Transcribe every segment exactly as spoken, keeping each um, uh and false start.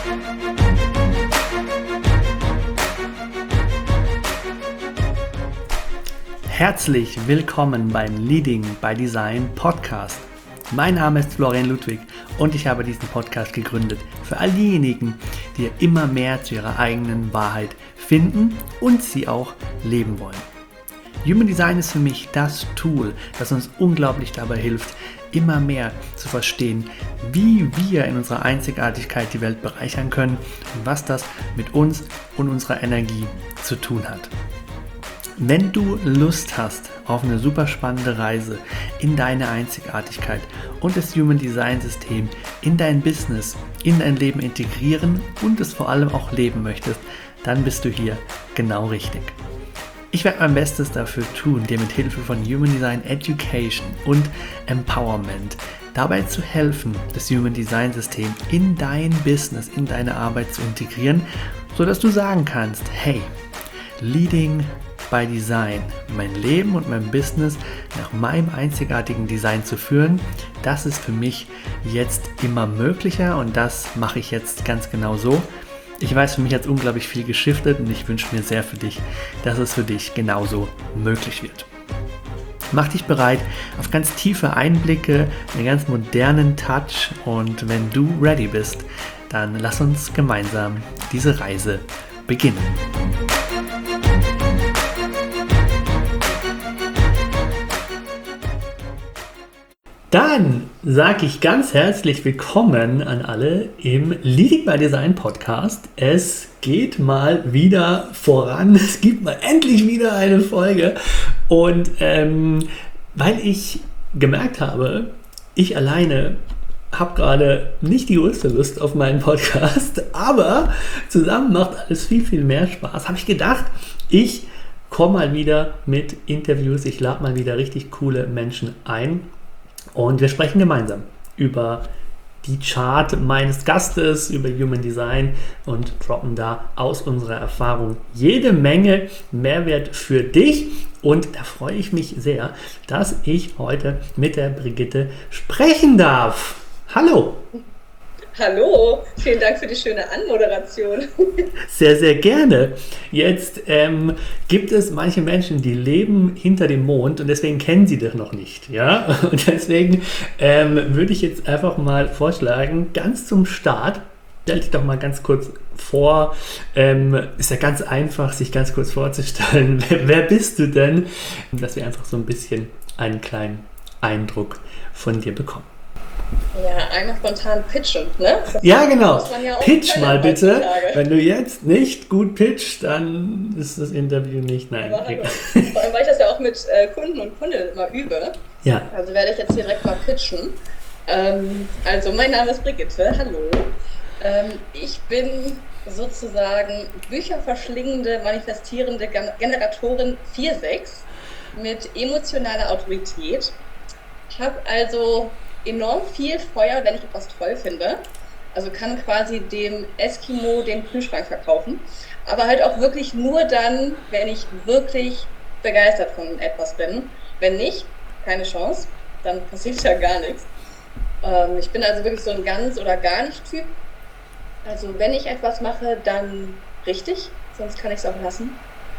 Herzlich willkommen beim Leading by Design Podcast. Mein Name ist Florian Ludwig und ich habe diesen Podcast gegründet für all diejenigen, die immer mehr zu ihrer eigenen Wahrheit finden und sie auch leben wollen. Human Design ist für mich das Tool, das uns unglaublich dabei hilft, immer mehr zu verstehen, wie wir in unserer Einzigartigkeit die Welt bereichern können und was das mit uns und unserer Energie zu tun hat. Wenn du Lust hast auf eine super spannende Reise in deine Einzigartigkeit und das Human Design System in dein Business, in dein Leben integrieren und es vor allem auch leben möchtest, dann bist du hier genau richtig. Ich werde mein Bestes dafür tun, dir mit Hilfe von Human Design Education und Empowerment dabei zu helfen, das Human Design System in dein Business, in deine Arbeit zu integrieren, sodass du sagen kannst, hey, Leading by Design, mein Leben und mein Business nach meinem einzigartigen Design zu führen, das ist für mich jetzt immer möglicher und das mache ich jetzt ganz genau so. Ich weiß, für mich hat es unglaublich viel geschiftet und ich wünsche mir sehr für dich, dass es für dich genauso möglich wird. Mach dich bereit auf ganz tiefe Einblicke, einen ganz modernen Touch und wenn du ready bist, dann lass uns gemeinsam diese Reise beginnen. Dann sage ich ganz herzlich willkommen an alle im Leading by Design Podcast. Es geht mal wieder voran. Es gibt mal endlich wieder eine Folge. Und ähm, weil ich gemerkt habe, ich alleine habe gerade nicht die größte Lust auf meinen Podcast, aber zusammen macht alles viel, viel mehr Spaß. Habe ich gedacht, ich komme mal wieder mit Interviews. Ich lade mal wieder richtig coole Menschen ein. Und wir sprechen gemeinsam über die Chart meines Gastes, über Human Design und droppen da aus unserer Erfahrung jede Menge Mehrwert für dich. Und da freue ich mich sehr, dass ich heute mit der Brigitte sprechen darf. Hallo! Hallo, vielen Dank für die schöne Anmoderation. Sehr, sehr gerne. Jetzt ähm, gibt es manche Menschen, die leben hinter dem Mond und deswegen kennen sie dich noch nicht. Ja? Und deswegen ähm, würde ich jetzt einfach mal vorschlagen, ganz zum Start, stell dich doch mal ganz kurz vor. Ähm, ist ja ganz einfach, sich ganz kurz vorzustellen. Wer, wer bist du denn? Dass wir einfach so ein bisschen einen kleinen Eindruck von dir bekommen. Ja, einmal spontan pitchen, ne? Das ja, genau. Ja Pitch mal bitte. Wenn du jetzt nicht gut pitchst, dann ist das Interview nicht. Nein. Vor allem, weil ich das ja auch mit äh, Kunden und Kundinnen immer übe. Ja. Also werde ich jetzt direkt mal pitchen. Ähm, also, mein Name ist Brigitte. Hallo. Ähm, ich bin sozusagen bücherverschlingende, manifestierende Generatorin vier sechs mit emotionaler Autorität. Ich habe also enorm viel Feuer, wenn ich etwas toll finde. Also kann quasi dem Eskimo den Kühlschrank verkaufen. Aber halt auch wirklich nur dann, wenn ich wirklich begeistert von etwas bin. Wenn nicht, keine Chance, dann passiert ja gar nichts. Ähm, ich bin also wirklich so ein ganz oder gar nicht Typ. Also wenn ich etwas mache, dann richtig, sonst kann ich es auch lassen.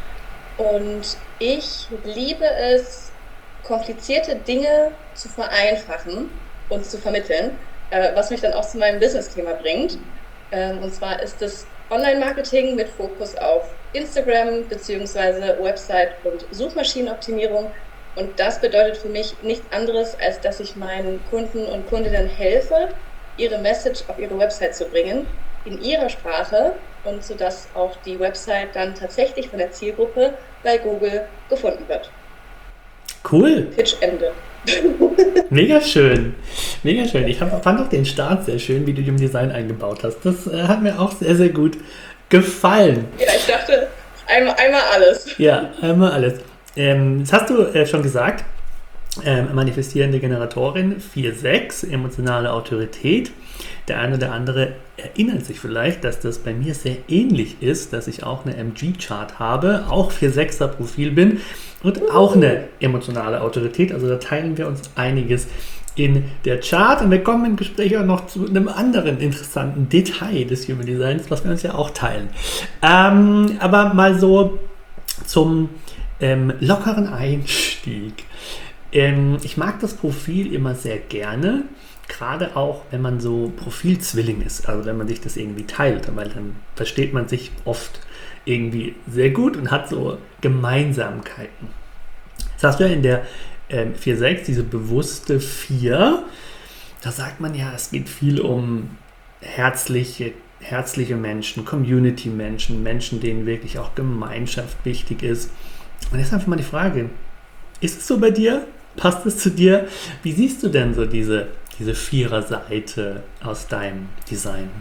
Und ich liebe es, komplizierte Dinge zu vereinfachen und zu vermitteln, äh, was mich dann auch zu meinem Business-Thema bringt. Ähm, und zwar ist es Online-Marketing mit Fokus auf Instagram bzw. Website- und Suchmaschinenoptimierung. Und das bedeutet für mich nichts anderes, als dass ich meinen Kunden und Kundinnen helfe, ihre Message auf ihre Website zu bringen, in ihrer Sprache und sodass auch die Website dann tatsächlich von der Zielgruppe bei Google gefunden wird. Cool. Pitch Ende. Mega schön, mega schön. Ich hab, fand auch den Start sehr schön, wie du Human Design eingebaut hast. Das äh, hat mir auch sehr, sehr gut gefallen. Ja, ich dachte, einmal, einmal alles. Ja, einmal alles. Ähm, das hast du äh, schon gesagt, ähm, manifestierende Generatorin vier sechs, emotionale Autorität. Der eine oder andere erinnert sich vielleicht, dass das bei mir sehr ähnlich ist, dass ich auch eine M G-Chart habe, auch vier sechser Profil bin und auch eine emotionale Autorität. Also da teilen wir uns einiges in der Chart und wir kommen im Gespräch auch noch zu einem anderen interessanten Detail des Human Designs, was wir uns ja auch teilen. Ähm, aber mal so zum ähm, lockeren Einstieg. Ähm, ich mag das Profil immer sehr gerne, gerade auch, wenn man so Profilzwilling ist, also wenn man sich das irgendwie teilt, weil dann versteht man sich oft irgendwie sehr gut und hat so Gemeinsamkeiten. Das hast du ja in der ähm, vier sechs, diese bewusste vier, da sagt man ja, es geht viel um herzliche, herzliche Menschen, Community-Menschen, Menschen, denen wirklich auch Gemeinschaft wichtig ist. Und jetzt einfach mal die Frage, ist es so bei dir? Passt es zu dir? Wie siehst du denn so diese, diese Vierer-Seite aus deinem Design?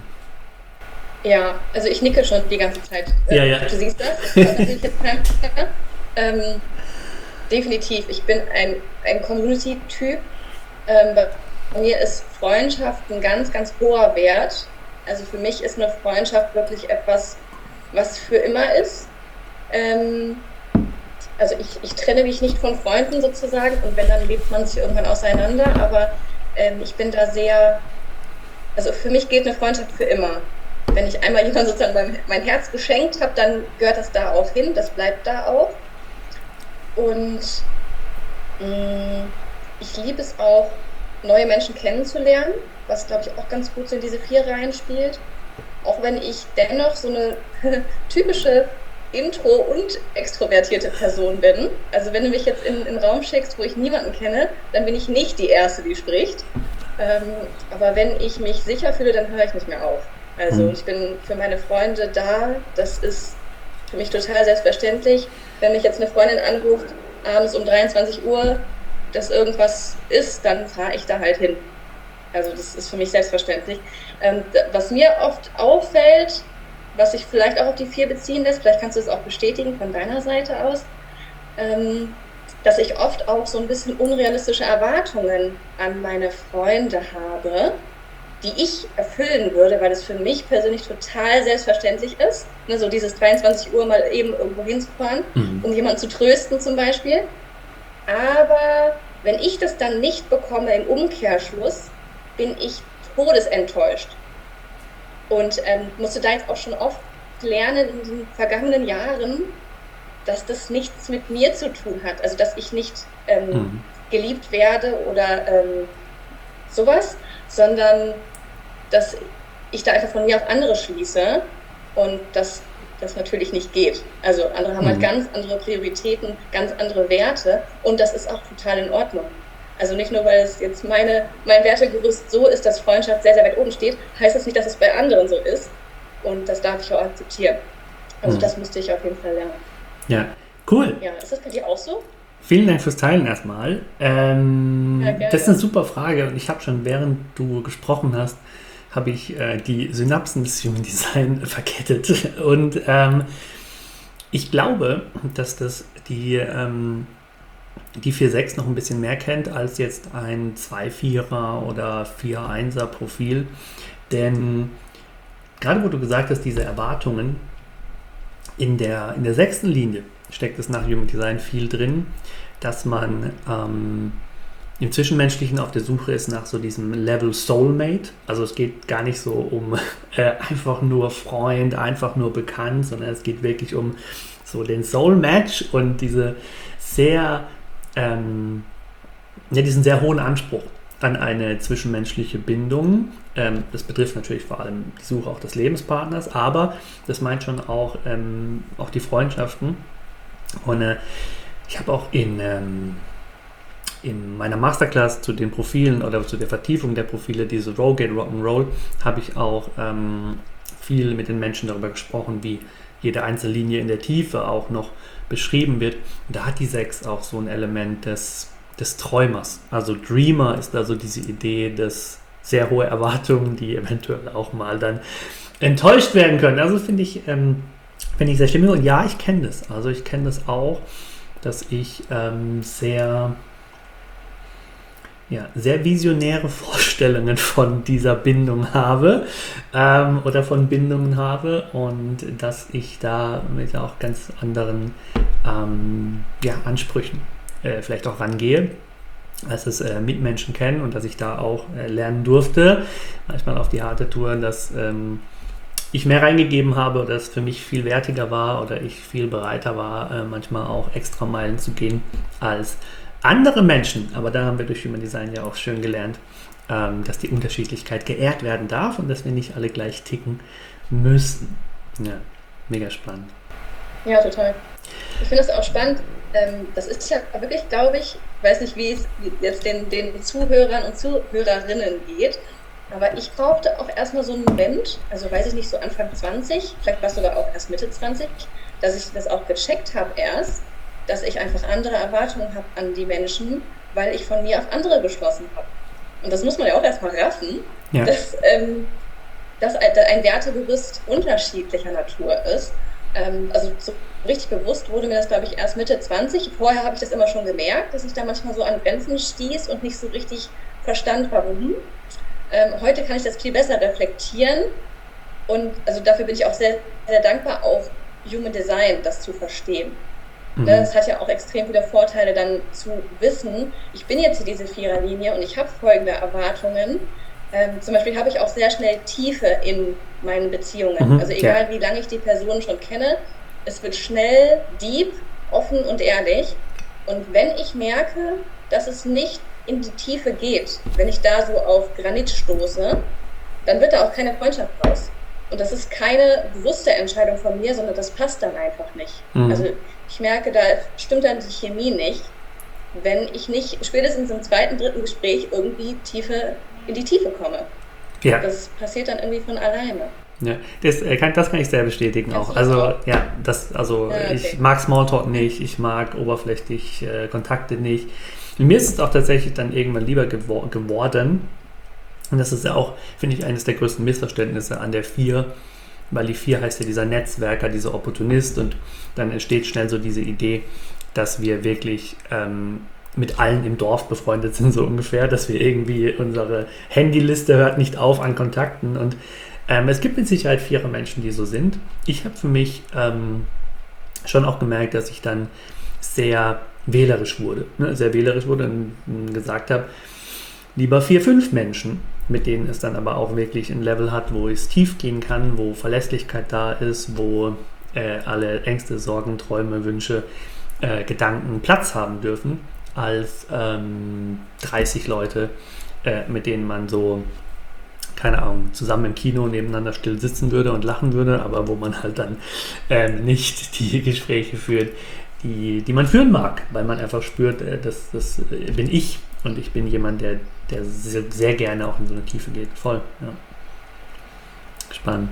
Ja, also ich nicke schon die ganze Zeit. Ja, ja. Du siehst das? Das ist natürlich jetzt kein ähm, definitiv. Ich bin ein, ein Community-Typ. Ähm, bei mir ist Freundschaft ein ganz, ganz hoher Wert. Also für mich ist eine Freundschaft wirklich etwas, was für immer ist. Ähm, Also ich, ich trenne mich nicht von Freunden sozusagen und wenn, dann lebt man sich irgendwann auseinander, aber ähm, ich bin da sehr, also für mich gilt eine Freundschaft für immer. Wenn ich einmal jemand sozusagen mein, mein Herz geschenkt habe, dann gehört das da auch hin, das bleibt da auch. Und mh, ich liebe es auch, neue Menschen kennenzulernen, was glaube ich auch ganz gut so in diese vier Reihen spielt. Auch wenn ich dennoch so eine typische intro- und extrovertierte Person bin. Also wenn du mich jetzt in, in einen Raum schickst, wo ich niemanden kenne, dann bin ich nicht die Erste, die spricht. Ähm, aber wenn ich mich sicher fühle, dann höre ich nicht mehr auf. Also mhm. ich bin für meine Freunde da. Das ist für mich total selbstverständlich. Wenn mich jetzt eine Freundin anruft, abends um dreiundzwanzig Uhr, dass irgendwas ist, dann fahre ich da halt hin. Also das ist für mich selbstverständlich. Ähm, was mir oft auffällt, was sich vielleicht auch auf die vier beziehen lässt, vielleicht kannst du es auch bestätigen von deiner Seite aus, ähm, dass ich oft auch so ein bisschen unrealistische Erwartungen an meine Freunde habe, die ich erfüllen würde, weil es für mich persönlich total selbstverständlich ist, ne, so dieses dreiundzwanzig Uhr mal eben irgendwo hinzufahren, mhm. um jemanden zu trösten zum Beispiel. Aber wenn ich das dann nicht bekomme im Umkehrschluss, bin ich todesenttäuscht. Und ähm, musste da jetzt auch schon oft lernen in den vergangenen Jahren, dass das nichts mit mir zu tun hat. Also dass ich nicht ähm, mhm. geliebt werde oder ähm, sowas, sondern dass ich da einfach von mir auf andere schließe und dass das natürlich nicht geht. Also andere haben mhm. halt ganz andere Prioritäten, ganz andere Werte und das ist auch total in Ordnung. Also nicht nur, weil es jetzt meine, mein Wertegerüst so ist, dass Freundschaft sehr, sehr weit oben steht, heißt das nicht, dass es bei anderen so ist. Und das darf ich auch akzeptieren. Also mhm. das musste ich auf jeden Fall lernen. Ja, cool. Ja, ist das bei dir auch so? Vielen Dank fürs Teilen erstmal. Ähm, ja, das ist eine super Frage und ich habe schon, während du gesprochen hast, habe ich äh, die Synapsen des Human Design verkettet. Und ähm, ich glaube, dass das die... Ähm, die vier sechs noch ein bisschen mehr kennt als jetzt ein zwei vierer oder vier einser Profil. Denn gerade wo du gesagt hast, diese Erwartungen, in der, in der sechsten Linie steckt es nach Human Design viel drin, dass man ähm, im Zwischenmenschlichen auf der Suche ist nach so diesem Level Soulmate. Also es geht gar nicht so um äh, einfach nur Freund, einfach nur bekannt, sondern es geht wirklich um so den Soul Match und diese sehr Ähm, ja, diesen sehr hohen Anspruch an eine zwischenmenschliche Bindung. Ähm, das betrifft natürlich vor allem die Suche auch des Lebenspartners, aber das meint schon auch, ähm, auch die Freundschaften. Und äh, ich habe auch in, ähm, in meiner Masterclass zu den Profilen oder zu der Vertiefung der Profile, diese Rogate Rock'n'Roll, habe ich auch ähm, viel mit den Menschen darüber gesprochen, wie jede einzelne Linie in der Tiefe auch noch beschrieben wird. Und da hat die sechs auch so ein Element des, des Träumers. Also Dreamer ist also diese Idee des sehr hohe Erwartungen, die eventuell auch mal dann enttäuscht werden können. Also finde ich, ähm, finde ich sehr stimmig. Und ja, ich kenne das. Also ich kenne das auch, dass ich ähm, sehr ja, sehr visionäre Vorstellungen von dieser Bindung habe ähm, oder von Bindungen habe und dass ich da mit auch ganz anderen ähm, ja, Ansprüchen äh, vielleicht auch rangehe. als das äh, Mitmenschen kennen und dass ich da auch äh, lernen durfte, manchmal auf die harte Tour, dass ähm, ich mehr reingegeben habe oder es für mich viel wertiger war oder ich viel bereiter war, äh, manchmal auch extra Meilen zu gehen als andere Menschen. Aber da haben wir durch Human Design ja auch schön gelernt, ähm, dass die Unterschiedlichkeit geehrt werden darf und dass wir nicht alle gleich ticken müssen. Ja, mega spannend. Ja, total. Ich finde es auch spannend. Ähm, das ist ja wirklich, glaube ich, weiß nicht, wie es jetzt den, den Zuhörern und Zuhörerinnen geht, aber ich brauchte auch erstmal so einen Moment, also weiß ich nicht, so Anfang zwanzig, vielleicht war es sogar auch erst Mitte zwanzig, dass ich das auch gecheckt habe erst, dass ich einfach andere Erwartungen habe an die Menschen, weil ich von mir auf andere geschlossen habe. Und das muss man ja auch erstmal raffen, ja. dass, ähm, dass ein Wertegerüst unterschiedlicher Natur ist. Ähm, also so richtig bewusst wurde mir das, glaube ich, erst Mitte zwanzig. Vorher habe ich das immer schon gemerkt, dass ich da manchmal so an Grenzen stieß und nicht so richtig verstand, warum. Ähm, heute kann ich das viel besser reflektieren und also dafür bin ich auch sehr, sehr dankbar, auch Human Design das zu verstehen. Mhm. Das hat ja auch extrem viele Vorteile, dann zu wissen, ich bin jetzt in diese Viererlinie und ich habe folgende Erwartungen. Ähm, zum Beispiel habe ich auch sehr schnell Tiefe in meinen Beziehungen. Mhm, also egal, ja. wie lange ich die Person schon kenne, es wird schnell, deep, offen und ehrlich. Und wenn ich merke, dass es nicht in die Tiefe geht, wenn ich da so auf Granit stoße, dann wird da auch keine Freundschaft raus. Und das ist keine bewusste Entscheidung von mir, sondern das passt dann einfach nicht. Mhm. Also ich merke, da stimmt dann die Chemie nicht, wenn ich nicht spätestens im zweiten, dritten Gespräch irgendwie Tiefe in die Tiefe komme. Ja. Das passiert dann irgendwie von alleine. Ja, das kann, das kann ich sehr bestätigen auch. Also ja, das, also ja, okay. Ich mag Smalltalk nicht, ich mag oberflächlich äh, Kontakte nicht. Und mir ist es auch tatsächlich dann irgendwann lieber gewor- geworden. Und das ist ja auch, finde ich, eines der größten Missverständnisse an der vier, weil die vier heißt ja dieser Netzwerker, dieser Opportunist und dann entsteht schnell so diese Idee, dass wir wirklich ähm, mit allen im Dorf befreundet sind, so ungefähr, dass wir irgendwie unsere Handyliste hört nicht auf an Kontakten und ähm, es gibt mit Sicherheit vierer Menschen, die so sind. Ich habe für mich ähm, schon auch gemerkt, dass ich dann sehr wählerisch wurde, ne? sehr wählerisch wurde und äh, gesagt habe, lieber vier, fünf Menschen, mit denen es dann aber auch wirklich ein Level hat, wo es tief gehen kann, wo Verlässlichkeit da ist, wo äh, alle Ängste, Sorgen, Träume, Wünsche, äh, Gedanken Platz haben dürfen, als ähm, dreißig Leute, äh, mit denen man so, keine Ahnung, zusammen im Kino nebeneinander still sitzen würde und lachen würde, aber wo man halt dann ähm, nicht die Gespräche führt, die, die man führen mag, weil man einfach spürt, äh, das, das äh, bin ich und ich bin jemand, der, der sehr, sehr gerne auch in so eine Tiefe geht. Voll, ja. Spannend.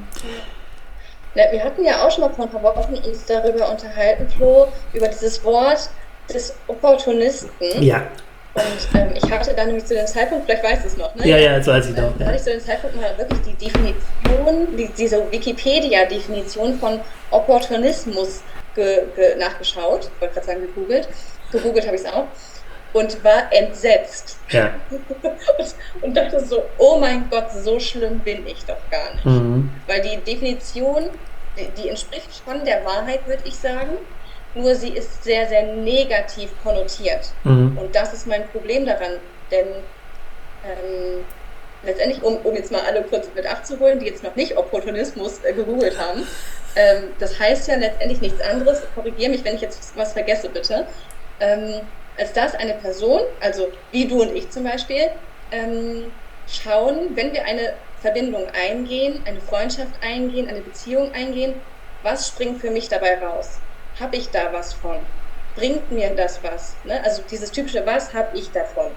Ja, wir hatten ja auch schon mal vor ein paar Wochen uns darüber unterhalten, Flo, über dieses Wort des Opportunisten. Ja. Und ähm, ich hatte dann nämlich zu dem Zeitpunkt, vielleicht weißt du es noch, ne? Ja, ja, das weiß ich noch. Da hatte ich zu dem Zeitpunkt mal wirklich die Definition, die, diese Wikipedia-Definition von Opportunismus ge, ge, nachgeschaut. Ich wollte gerade sagen gegoogelt. Gegoogelt habe ich es auch. Und war entsetzt. Ja. und, und dachte so, oh mein Gott, so schlimm bin ich doch gar nicht. Mhm. Weil die Definition, die, die entspricht schon der Wahrheit, würde ich sagen. Nur sie ist sehr, sehr negativ konnotiert. Mhm. Und das ist mein Problem daran. Denn ähm, letztendlich, um, um jetzt mal alle kurz mit abzuholen, die jetzt noch nicht Opportunismus äh, gegoogelt haben, ähm, das heißt ja letztendlich nichts anderes, korrigiere mich, wenn ich jetzt was vergesse, bitte, ähm, als dass eine Person, also wie du und ich zum Beispiel, ähm, schauen, wenn wir eine Verbindung eingehen, eine Freundschaft eingehen, eine Beziehung eingehen, was springt für mich dabei raus? Habe ich da was von? Bringt mir das was? Ne? Also dieses typische, was habe ich davon?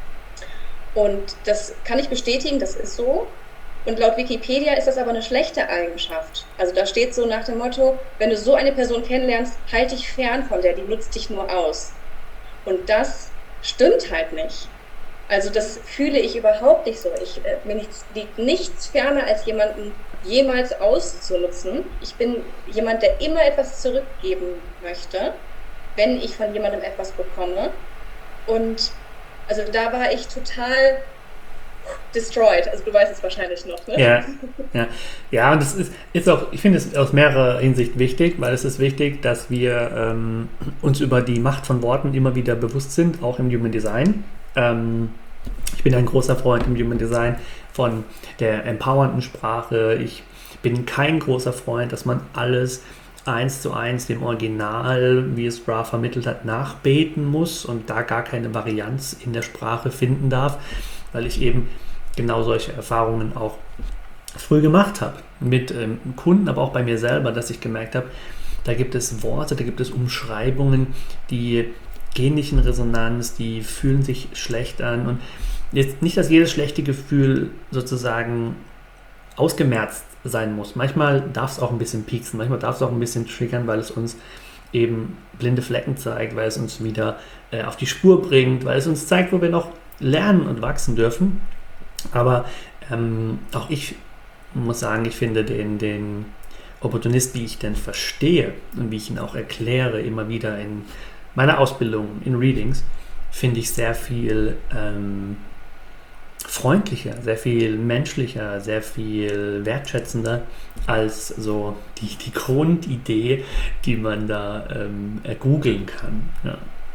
Und das kann ich bestätigen, das ist so. Und laut Wikipedia ist das aber eine schlechte Eigenschaft. Also da steht so nach dem Motto, wenn du so eine Person kennenlernst, halt dich fern von der, die nutzt dich nur aus. Und das stimmt halt nicht. Also das fühle ich überhaupt nicht so. Ich, äh, mir nichts, liegt nichts ferner, als jemanden jemals auszunutzen. Ich bin jemand, der immer etwas zurückgeben möchte, wenn ich von jemandem etwas bekomme. Und also da war ich total destroyed. Also du weißt es wahrscheinlich noch, ne? Ja, ja. Ja, und das ist, ist auch, ich finde es aus mehrerer Hinsicht wichtig, weil es ist wichtig, dass wir ähm, uns über die Macht von Worten immer wieder bewusst sind, auch im Human Design. Ähm, ich bin ein großer Freund im Human Design von der empowernden Sprache. Ich bin kein großer Freund, dass man alles eins zu eins dem Original, wie es Ra vermittelt hat, nachbeten muss und da gar keine Varianz in der Sprache finden darf, weil ich eben genau solche Erfahrungen auch früh gemacht habe. Mit ähm, Kunden, aber auch bei mir selber, dass ich gemerkt habe, da gibt es Worte, da gibt es Umschreibungen, die gehen nicht in Resonanz, die fühlen sich schlecht an. Und jetzt nicht, dass jedes schlechte Gefühl sozusagen ausgemerzt sein muss. Manchmal darf es auch ein bisschen pieksen, manchmal darf es auch ein bisschen triggern, weil es uns eben blinde Flecken zeigt, weil es uns wieder äh, auf die Spur bringt, weil es uns zeigt, wo wir noch lernen und wachsen dürfen. Aber ähm, auch ich muss sagen, ich finde den, den Opportunist, wie ich den verstehe und wie ich ihn auch erkläre, immer wieder in meiner Ausbildung, in Readings, finde ich sehr viel ähm, freundlicher, sehr viel menschlicher, sehr viel wertschätzender als so die, die Grundidee, die man da ähm, googeln kann. Ja,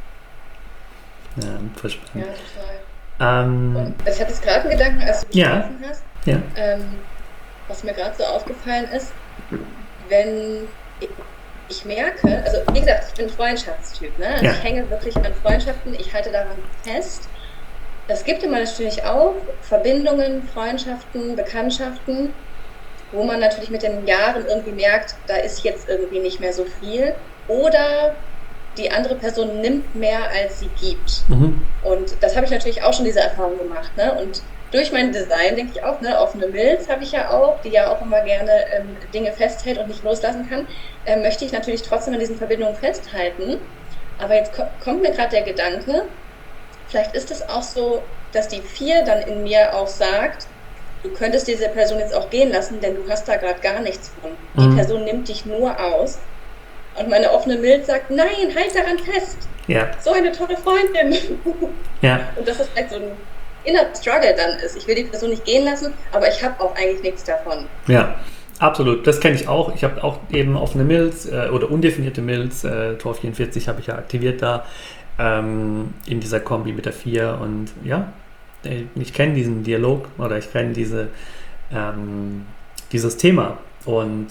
ja verspannt. Ja, total. Ähm, Und ich hatte jetzt gerade einen Gedanken, als du gesprochen ja, hast, ja. Ähm, was mir gerade so aufgefallen ist, wenn ich, ich merke, also wie gesagt, ich bin Freundschaftstyp, ne? Also ja. ich hänge wirklich an Freundschaften, ich halte daran fest. Es gibt immer natürlich auch Verbindungen, Freundschaften, Bekanntschaften, wo man natürlich mit den Jahren irgendwie merkt, da ist jetzt irgendwie nicht mehr so viel. Oder die andere Person nimmt mehr, als sie gibt. Mhm. Und das habe ich natürlich auch schon diese Erfahrung gemacht. Ne? Und durch mein Design denke ich auch, ne, offene Milz habe ich ja auch, die ja auch immer gerne ähm, Dinge festhält und nicht loslassen kann, äh, möchte ich natürlich trotzdem an diesen Verbindungen festhalten. Aber jetzt ko- kommt mir gerade der Gedanke, vielleicht ist es auch so, dass die vier dann in mir auch sagt, du könntest diese Person jetzt auch gehen lassen, denn du hast da gerade gar nichts von. Die mhm. Person nimmt dich nur aus. Und meine offene Milz sagt, nein, halt daran fest. Ja. So eine tolle Freundin. Ja. Und das ist vielleicht so ein inner Struggle dann ist. Ich will die Person nicht gehen lassen, aber ich habe auch eigentlich nichts davon. Ja, absolut. Das kenne ich auch. Ich habe auch eben offene Milz äh, oder undefinierte Milz, äh, Tor vierundvierzig habe ich ja aktiviert da, ähm, in dieser Kombi mit der vier. Und ja, ich kenne diesen Dialog oder ich kenne diese, ähm, dieses Thema. Und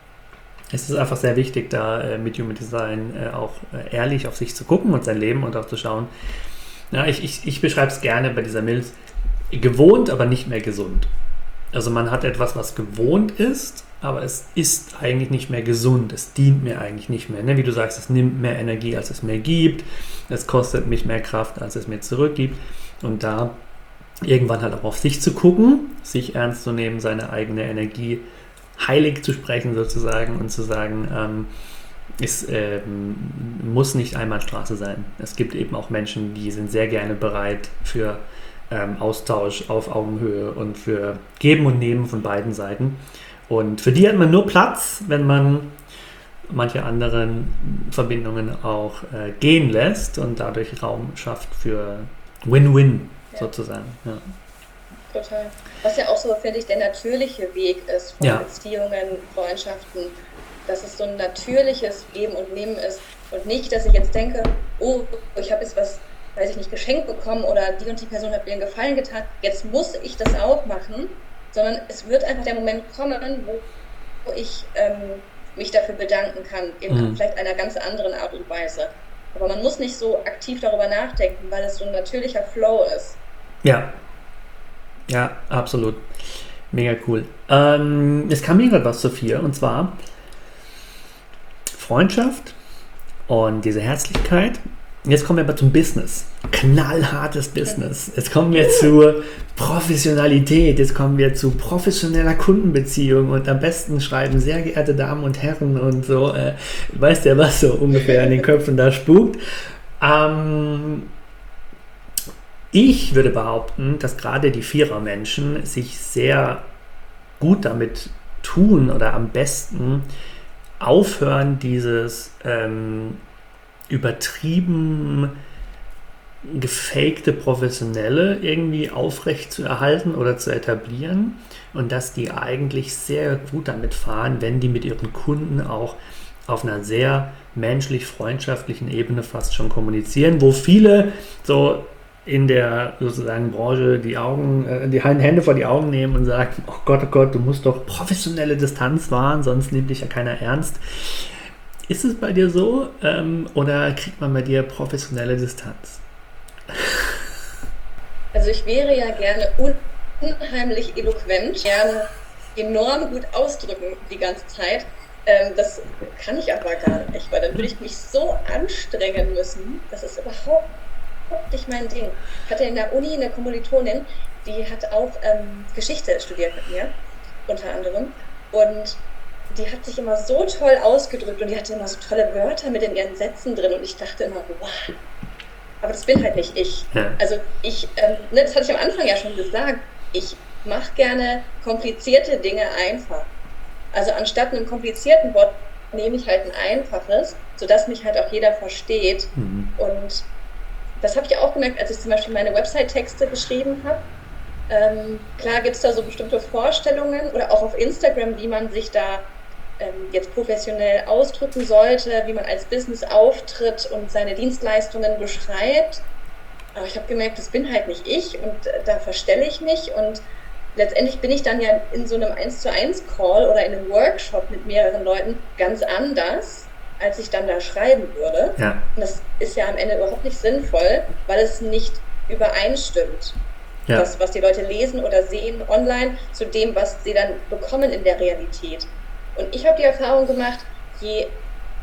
es ist einfach sehr wichtig, da äh, mit Human Design äh, auch äh, ehrlich auf sich zu gucken und sein Leben und auch zu schauen. Ja, ich, ich, ich beschreibe es gerne bei dieser Milz, gewohnt, aber nicht mehr gesund. Also man hat etwas, was gewohnt ist, aber es ist eigentlich nicht mehr gesund. Es dient mir eigentlich nicht mehr. Ne? Wie du sagst, es nimmt mehr Energie, als es mir gibt. Es kostet mich mehr Kraft, als es mir zurückgibt. Und da irgendwann halt auch auf sich zu gucken, sich ernst zu nehmen, seine eigene Energie heilig zu sprechen sozusagen und zu sagen, ähm, es ähm, muss nicht Einbahnstraße sein. Es gibt eben auch Menschen, die sind sehr gerne bereit für ähm, Austausch auf Augenhöhe und für Geben und Nehmen von beiden Seiten. Und für die hat man nur Platz, wenn man manche anderen Verbindungen auch äh, gehen lässt und dadurch Raum schafft für Win-Win ja. sozusagen. Ja. Total. Was ja auch so, finde ich, der natürliche Weg ist von ja. Beziehungen, Freundschaften, dass es so ein natürliches Geben und Nehmen ist und nicht, dass ich jetzt denke, oh, ich habe jetzt was, weiß ich nicht, geschenkt bekommen oder die und die Person hat mir einen Gefallen getan, jetzt muss ich das auch machen, sondern es wird einfach der Moment kommen, wo ich ähm, mich dafür bedanken kann, in mhm. vielleicht einer ganz anderen Art und Weise. Aber man muss nicht so aktiv darüber nachdenken, weil es so ein natürlicher Flow ist. Ja, ja, absolut. Mega cool. Ähm, es kam mir gerade was zu vier, und zwar Freundschaft und diese Herzlichkeit. Jetzt kommen wir aber zum Business. Knallhartes Business. Jetzt kommen wir zur Professionalität. Jetzt kommen wir zu professioneller Kundenbeziehung und am besten schreiben sehr geehrte Damen und Herren und so. Äh, weißt ja, was so ungefähr in den Köpfen da spukt. Ähm, ich würde behaupten, dass gerade die Vierer-Menschen sich sehr gut damit tun oder am besten aufhören, dieses ähm, übertrieben gefakte Professionelle irgendwie aufrecht zu erhalten oder zu etablieren und dass die eigentlich sehr gut damit fahren, wenn die mit ihren Kunden auch auf einer sehr menschlich-freundschaftlichen Ebene fast schon kommunizieren, wo viele so in der sozusagen Branche die Augen, äh, die Hände vor die Augen nehmen und sagen, oh Gott, oh Gott, du musst doch professionelle Distanz wahren, sonst nimmt dich ja keiner ernst. Ist es bei dir so ähm, oder kriegt man bei dir professionelle Distanz? Also ich wäre ja gerne unheimlich eloquent, gerne enorm gut ausdrücken die ganze Zeit. Ähm, das kann ich aber gar nicht, weil dann würde ich mich so anstrengen müssen. Das ist überhaupt nicht mein Ding. Ich hatte in der Uni eine Kommilitonin, die hat auch ähm, Geschichte studiert mit mir, unter anderem. Und die hat sich immer so toll ausgedrückt und die hatte immer so tolle Wörter mit in ihren Sätzen drin. Und ich dachte immer, wow, aber das bin halt nicht ich. Ja. Also ich, ähm, ne, das hatte ich am Anfang ja schon gesagt, ich mache gerne komplizierte Dinge einfach. Also anstatt einem komplizierten Wort nehme ich halt ein einfaches, sodass mich halt auch jeder versteht. Mhm. Und das habe ich auch gemerkt, als ich zum Beispiel meine Website-Texte geschrieben habe. Ähm, klar gibt es da so bestimmte Vorstellungen oder auch auf Instagram, wie man sich da ähm, jetzt professionell ausdrücken sollte, wie man als Business auftritt und seine Dienstleistungen beschreibt. Aber ich habe gemerkt, das bin halt nicht ich und äh, da verstelle ich mich und letztendlich bin ich dann ja in so einem eins zu eins Call oder in einem Workshop mit mehreren Leuten ganz anders, als ich dann da schreiben würde. Ja. Und das ist ja am Ende überhaupt nicht sinnvoll, weil es nicht übereinstimmt. Ja. Das, was die Leute lesen oder sehen online, zu dem, was sie dann bekommen in der Realität. Und ich habe die Erfahrung gemacht, je, äh,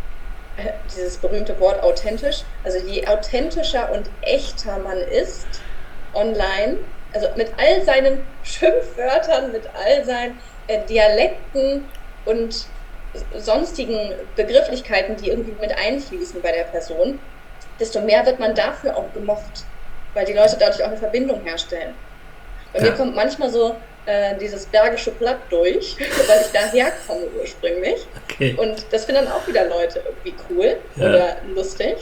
dieses berühmte Wort authentisch, also je authentischer und echter man ist online, also mit all seinen Schimpfwörtern, mit all seinen äh, Dialekten und sonstigen Begrifflichkeiten, die irgendwie mit einfließen bei der Person, desto mehr wird man dafür auch gemocht, weil die Leute dadurch auch eine Verbindung herstellen. Bei ja. mir kommt manchmal so äh, dieses Bergische Platt durch, weil ich daher komme ursprünglich. Okay. Und das finden dann auch wieder Leute irgendwie cool ja. oder lustig.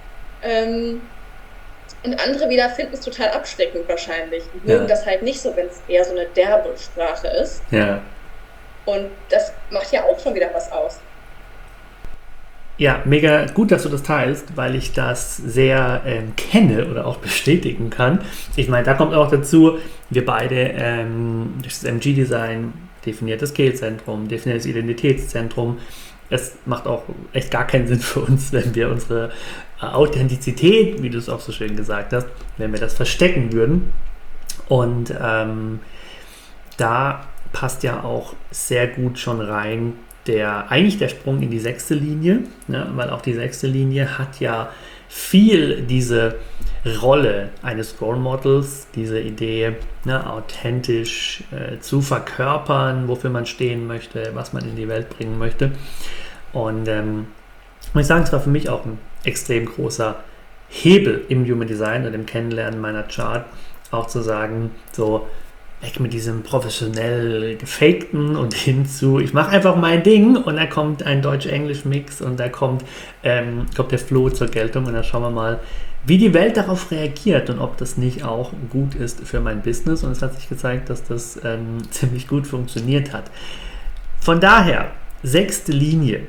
Ähm, und andere wieder finden es total abschreckend wahrscheinlich und mögen ja. das halt nicht so, wenn es eher so eine derbe Sprache ist. Ja. Und das macht ja auch schon wieder was aus. Ja, mega gut, dass du das teilst, weil ich das sehr ähm, kenne oder auch bestätigen kann. Ich meine, da kommt auch dazu, wir beide ähm, das M G-Design, definiertes Skillzentrum, definiertes Identitätszentrum. Es macht auch echt gar keinen Sinn für uns, wenn wir unsere äh, Authentizität, wie du es auch so schön gesagt hast, wenn wir das verstecken würden. Und ähm, da passt ja auch sehr gut schon rein, der eigentlich der Sprung in die sechste Linie, ne, weil auch die sechste Linie hat ja viel diese Rolle eines Role Models, diese Idee, ne, authentisch äh, zu verkörpern, wofür man stehen möchte, was man in die Welt bringen möchte. Und ähm, muss ich sagen, es war für mich auch ein extrem großer Hebel im Human Design und im Kennenlernen meiner Chart, auch zu sagen, so weg mit diesem professionell gefakten und hinzu, ich mache einfach mein Ding und da kommt ein Deutsch-Englisch-Mix und da kommt, ähm, kommt der Flow zur Geltung und dann schauen wir mal, wie die Welt darauf reagiert und ob das nicht auch gut ist für mein Business. Und es hat sich gezeigt, dass das ähm, ziemlich gut funktioniert hat. Von daher, sechste Linie.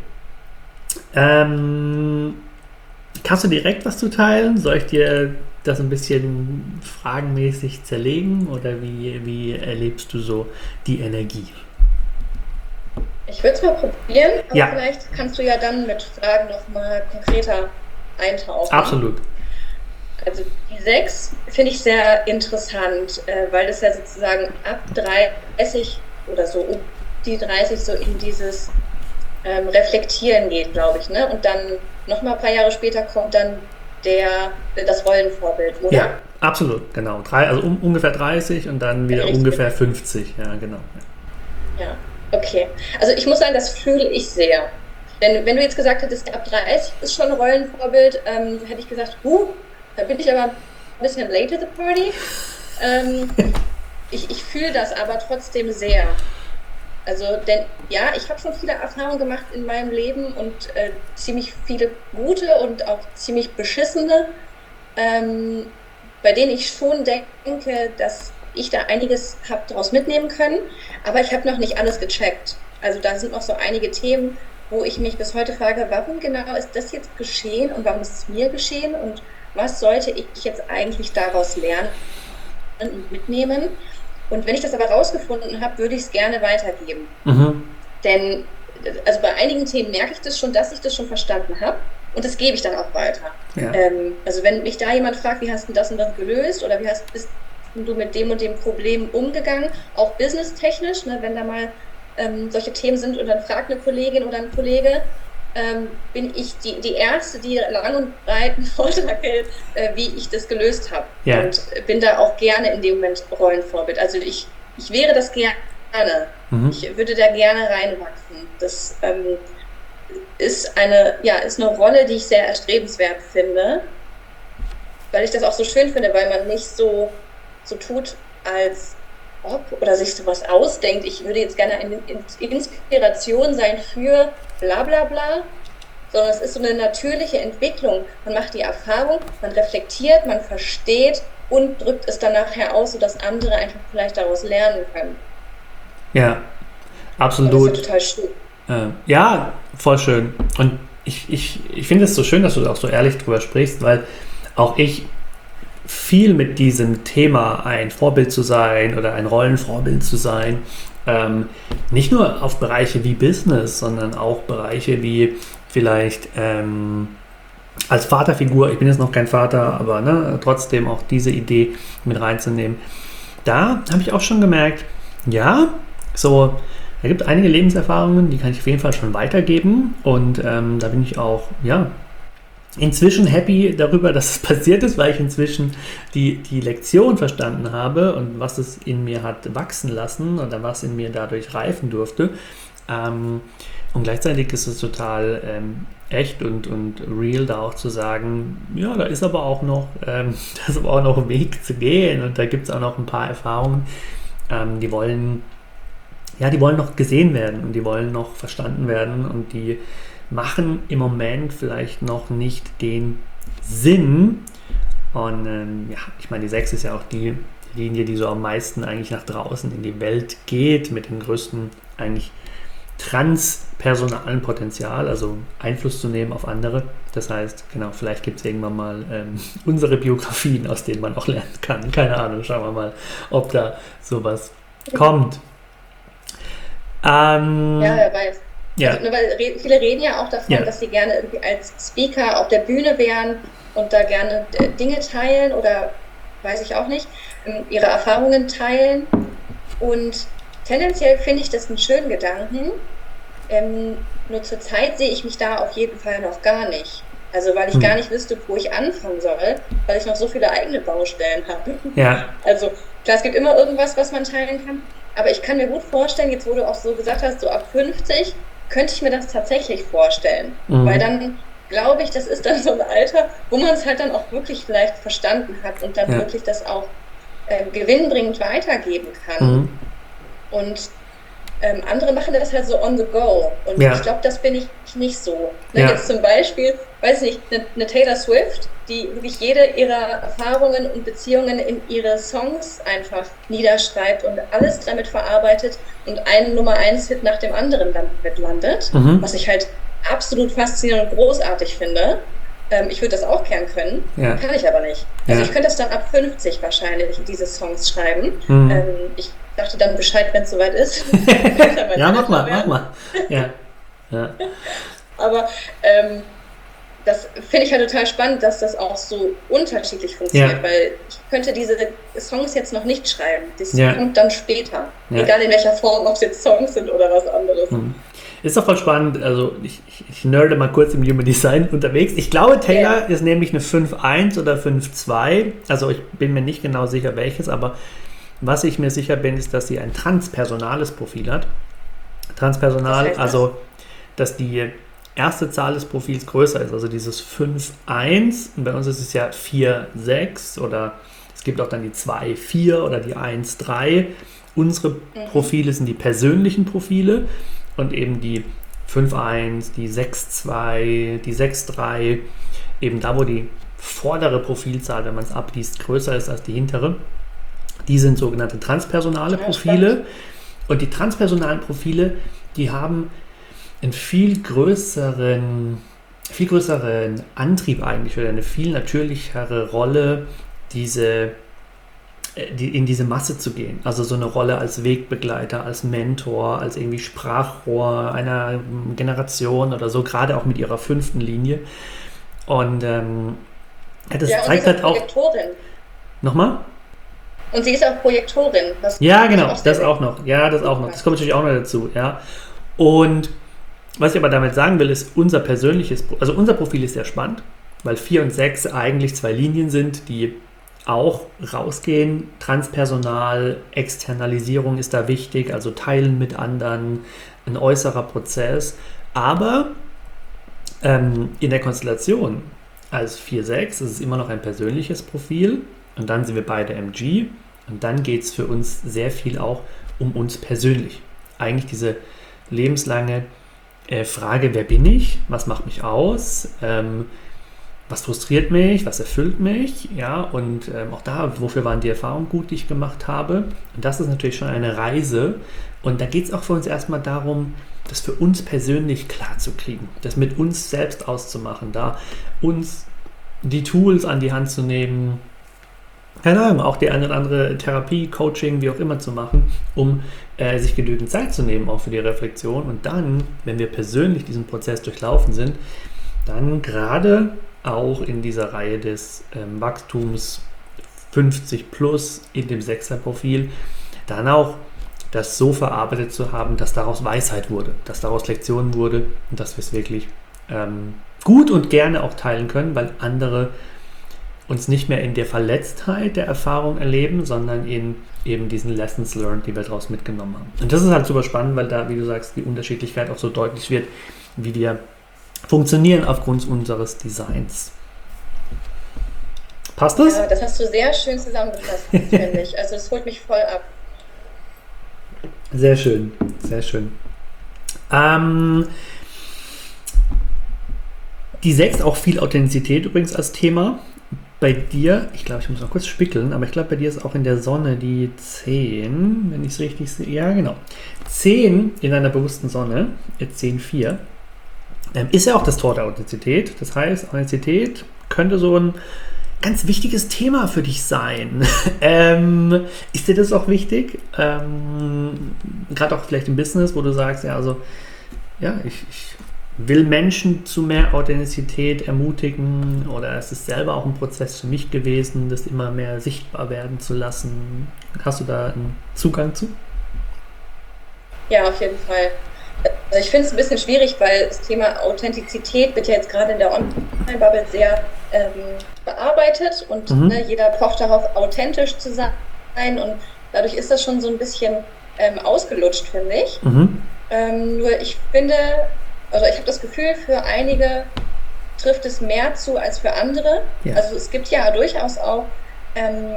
Ähm, kannst du direkt was zu teilen? Soll ich dir das ein bisschen fragenmäßig zerlegen oder wie, wie erlebst du so die Energie? Ich würde es mal probieren, aber ja. vielleicht kannst du ja dann mit Fragen nochmal konkreter eintauchen. Absolut. Also die sechs finde ich sehr interessant, äh, weil das ja sozusagen ab dreißig oder so um die dreißig so in dieses ähm, Reflektieren geht, glaube ich. Ne? Und dann nochmal ein paar Jahre später kommt dann der, das Rollenvorbild, oder? Ja, absolut, genau. Drei, also um, ungefähr dreißig und dann wieder ja, ungefähr fünfzig, ja, genau. Ja. ja, okay. Also ich muss sagen, das fühle ich sehr. Denn wenn du jetzt gesagt hättest, ab dreißig ist schon ein Rollenvorbild, ähm, hätte ich gesagt, huh, da bin ich aber ein bisschen late to the party. Ähm, ich ich fühle das aber trotzdem sehr. Also, denn ja, ich habe schon viele Erfahrungen gemacht in meinem Leben und äh, ziemlich viele gute und auch ziemlich beschissene, ähm, bei denen ich schon denke, dass ich da einiges habe daraus mitnehmen können, aber ich habe noch nicht alles gecheckt. Also da sind noch so einige Themen, wo ich mich bis heute frage, warum genau ist das jetzt geschehen und warum ist es mir geschehen und was sollte ich jetzt eigentlich daraus lernen und mitnehmen. Und wenn ich das aber rausgefunden habe, würde ich es gerne weitergeben. Mhm. Denn also bei einigen Themen merke ich das schon, dass ich das schon verstanden habe. Und das gebe ich dann auch weiter. Ja. Ähm, also wenn mich da jemand fragt, wie hast du das und das gelöst oder wie hast bist du mit dem und dem Problem umgegangen, auch businesstechnisch, ne, wenn da mal ähm, solche Themen sind und dann fragt eine Kollegin oder ein Kollege, ähm, bin ich die, die Erste, die lang und breit einen Vortrag hält, äh, wie ich das gelöst habe. Ja. Und bin da auch gerne in dem Moment Rollenvorbild. Also ich, ich wäre das gerne. Mhm. Ich würde da gerne reinwachsen. Das ähm, ist eine, ja, ist eine Rolle, die ich sehr erstrebenswert finde, weil ich das auch so schön finde, weil man nicht so, so tut, als ob oder sich sowas ausdenkt. Ich würde jetzt gerne eine Inspiration sein für bla bla bla, sondern es ist so eine natürliche Entwicklung. Man macht die Erfahrung, man reflektiert, man versteht und drückt es dann nachher aus, sodass andere einfach vielleicht daraus lernen können. Ja, absolut. Das ist ja total schön. Äh, ja, voll schön. Und ich, ich, ich finde es so schön, dass du auch so ehrlich drüber sprichst, weil auch ich viel mit diesem Thema, ein Vorbild zu sein oder ein Rollenvorbild zu sein, ähm, nicht nur auf Bereiche wie Business, sondern auch Bereiche wie vielleicht ähm, als Vaterfigur, ich bin jetzt noch kein Vater, aber ne, trotzdem auch diese Idee mit reinzunehmen. Da habe ich auch schon gemerkt, ja, so, da gibt es einige Lebenserfahrungen, die kann ich auf jeden Fall schon weitergeben und ähm, da bin ich auch, ja, inzwischen happy darüber, dass es passiert ist, weil ich inzwischen die, die Lektion verstanden habe und was es in mir hat wachsen lassen oder was in mir dadurch reifen durfte. Ähm, und gleichzeitig ist es total ähm, echt und, und real, da auch zu sagen, ja, da ist aber auch noch, ähm, da ist aber auch noch ein Weg zu gehen und da gibt es auch noch ein paar Erfahrungen, ähm, die wollen, ja, die wollen noch gesehen werden und die wollen noch verstanden werden und die machen im Moment vielleicht noch nicht den Sinn. Und ähm, ja, ich meine, die sechs ist ja auch die Linie, die so am meisten eigentlich nach draußen in die Welt geht, mit dem größten eigentlich transpersonalen Potenzial, also Einfluss zu nehmen auf andere. Das heißt, genau, vielleicht gibt es irgendwann mal ähm, unsere Biografien, aus denen man auch lernen kann. Keine Ahnung, schauen wir mal, ob da sowas kommt. Ähm, ja, wer weiß. Ja. Also, weil viele reden ja auch davon, ja. dass sie gerne irgendwie als Speaker auf der Bühne wären und da gerne Dinge teilen oder, weiß ich auch nicht, ihre Erfahrungen teilen. Und tendenziell finde ich das einen schönen Gedanken. Ähm, nur zur Zeit sehe ich mich da auf jeden Fall noch gar nicht. Also weil ich hm. gar nicht wüsste, wo ich anfangen soll, weil ich noch so viele eigene Baustellen habe. Ja. Also klar, es gibt immer irgendwas, was man teilen kann. Aber ich kann mir gut vorstellen, jetzt wo du auch so gesagt hast, so ab fünfzig, könnte ich mir das tatsächlich vorstellen. Mhm. Weil dann glaube ich, das ist dann so ein Alter, wo man es halt dann auch wirklich vielleicht verstanden hat und dann ja. wirklich das auch äh, gewinnbringend weitergeben kann. Mhm. Und ähm, andere machen das halt so on the go. Und ja. ich glaube, das bin ich nicht so. Ne, ja. Jetzt zum Beispiel, weiß nicht, eine, eine Taylor Swift, die wirklich jede ihrer Erfahrungen und Beziehungen in ihre Songs einfach niederschreibt und alles damit verarbeitet und einen Nummer eins Hit nach dem anderen damit landet, mhm. was ich halt absolut faszinierend und großartig finde. Ähm, ich würde das auch gern können, ja. kann ich aber nicht. Also ja. ich könnte das dann ab fünfzig wahrscheinlich, diese Songs schreiben. Mhm. Ähm, ich dachte dann Bescheid, wenn es soweit ist. Ja, mach mal, mach mal. Ja. Ja. Aber ähm, das finde ich halt total spannend, dass das auch so unterschiedlich funktioniert, ja. weil ich könnte diese Songs jetzt noch nicht schreiben. Das ja. kommt dann später. Ja. Egal in welcher Form, ob es jetzt Songs sind oder was anderes. Mhm. Ist doch voll spannend, also ich, ich, ich nerde mal kurz im Human Design unterwegs. Ich glaube, Taylor ja. ist nämlich eine fünf eins oder fünf zwei, also ich bin mir nicht genau sicher welches, aber was ich mir sicher bin, ist, dass sie ein transpersonales Profil hat. Transpersonal, das heißt also dass die erste Zahl des Profils größer ist, also dieses fünf eins, und bei uns ist es ja vier sechs oder es gibt auch dann die zwei vier oder die eins drei. Unsere Profile sind die persönlichen Profile und eben die fünf eins, die sechs zwei, die sechs drei, eben da, wo die vordere Profilzahl, wenn man es abliest, größer ist als die hintere. Die sind sogenannte transpersonale Profile. Und die transpersonalen Profile, die haben einen viel größeren viel größeren Antrieb eigentlich oder eine viel natürlichere Rolle, diese, die, in diese Masse zu gehen. Also so eine Rolle als Wegbegleiter, als Mentor, als irgendwie Sprachrohr einer Generation oder so, gerade auch mit ihrer fünften Linie. Und ähm, das ja, und zeigt halt auch... Projektorin. Nochmal? Und sie ist auch Projektorin. Das ja, genau, auch das auch noch. Ja, das auch noch. Das kommt natürlich auch noch dazu. Ja. Und was ich aber damit sagen will, ist unser persönliches, also unser Profil ist sehr spannend, weil vier und sechs eigentlich zwei Linien sind, die auch rausgehen. Transpersonal, Externalisierung ist da wichtig, also teilen mit anderen, ein äußerer Prozess. Aber ähm, in der Konstellation als vier sechs ist es immer noch ein persönliches Profil und dann sind wir beide M G und dann geht es für uns sehr viel auch um uns persönlich. Eigentlich diese lebenslange äh, Frage, wer bin ich, was macht mich aus, ähm, was frustriert mich, was erfüllt mich, ja, und ähm, auch da, wofür waren die Erfahrungen gut, die ich gemacht habe. Und das ist natürlich schon eine Reise. Und da geht es auch für uns erstmal darum, das für uns persönlich klar zu kriegen, das mit uns selbst auszumachen, da uns die Tools an die Hand zu nehmen, keine Ahnung, auch die eine oder andere Therapie, Coaching, wie auch immer zu machen, um äh, sich genügend Zeit zu nehmen, auch für die Reflexion. Und dann, wenn wir persönlich diesen Prozess durchlaufen sind, dann gerade auch in dieser Reihe des ähm, Wachstums fünfzig plus in dem Sechser-Profil, dann auch das so verarbeitet zu haben, dass daraus Weisheit wurde, dass daraus Lektion wurde und dass wir es wirklich ähm, gut und gerne auch teilen können, weil andere uns nicht mehr in der Verletztheit der Erfahrung erleben, sondern in eben diesen Lessons learned, die wir daraus mitgenommen haben. Und das ist halt super spannend, weil da, wie du sagst, die Unterschiedlichkeit auch so deutlich wird, wie wir funktionieren aufgrund unseres Designs. Passt das? Ja, das hast du sehr schön zusammengefasst, finde ich. Also es holt mich voll ab. Sehr schön, sehr schön. Ähm, die sechs, auch viel Authentizität übrigens als Thema. Bei dir, ich glaube, ich muss noch kurz spickeln, aber ich glaube, bei dir ist auch in der Sonne die zehn, wenn ich es richtig sehe. Ja, genau. zehn in einer bewussten Sonne, zehn vier, ähm, ist ja auch das Tor der Authentizität. Das heißt, Authentizität könnte so ein ganz wichtiges Thema für dich sein. ähm, ist dir das auch wichtig? Ähm, Gerade auch vielleicht im Business, wo du sagst, ja, also, ja, ich, ich will Menschen zu mehr Authentizität ermutigen oder es ist selber auch ein Prozess für mich gewesen, das immer mehr sichtbar werden zu lassen. Hast du da einen Zugang zu? Ja, auf jeden Fall. Also ich finde es ein bisschen schwierig, weil das Thema Authentizität wird ja jetzt gerade in der Online-Bubble sehr ähm, bearbeitet und mhm. ne, jeder pocht darauf, authentisch zu sein und dadurch ist das schon so ein bisschen ähm, ausgelutscht, finde ich. Mhm. Ähm, nur ich finde, also ich habe das Gefühl, für einige trifft es mehr zu als für andere. Ja. Also es gibt ja durchaus auch ähm,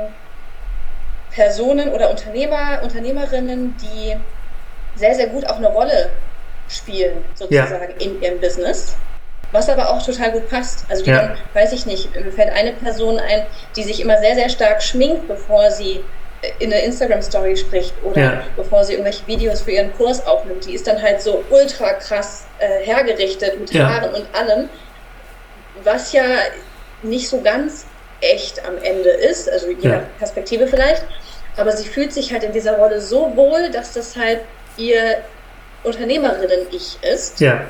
Personen oder Unternehmer, Unternehmerinnen, die sehr, sehr gut auch eine Rolle spielen, sozusagen, ja. in ihrem Business. Was aber auch total gut passt. Also die ja. dann, weiß ich nicht, mir fällt eine Person ein, die sich immer sehr, sehr stark schminkt, bevor sie in eine Instagram-Story spricht oder ja. bevor sie irgendwelche Videos für ihren Kurs aufnimmt. Die ist dann halt so ultra krass äh, hergerichtet mit ja. Haaren und allem, was ja nicht so ganz echt am Ende ist, also je nach ja. Perspektive vielleicht, aber sie fühlt sich halt in dieser Rolle so wohl, dass das halt ihr Unternehmerinnen-Ich ist. Ja.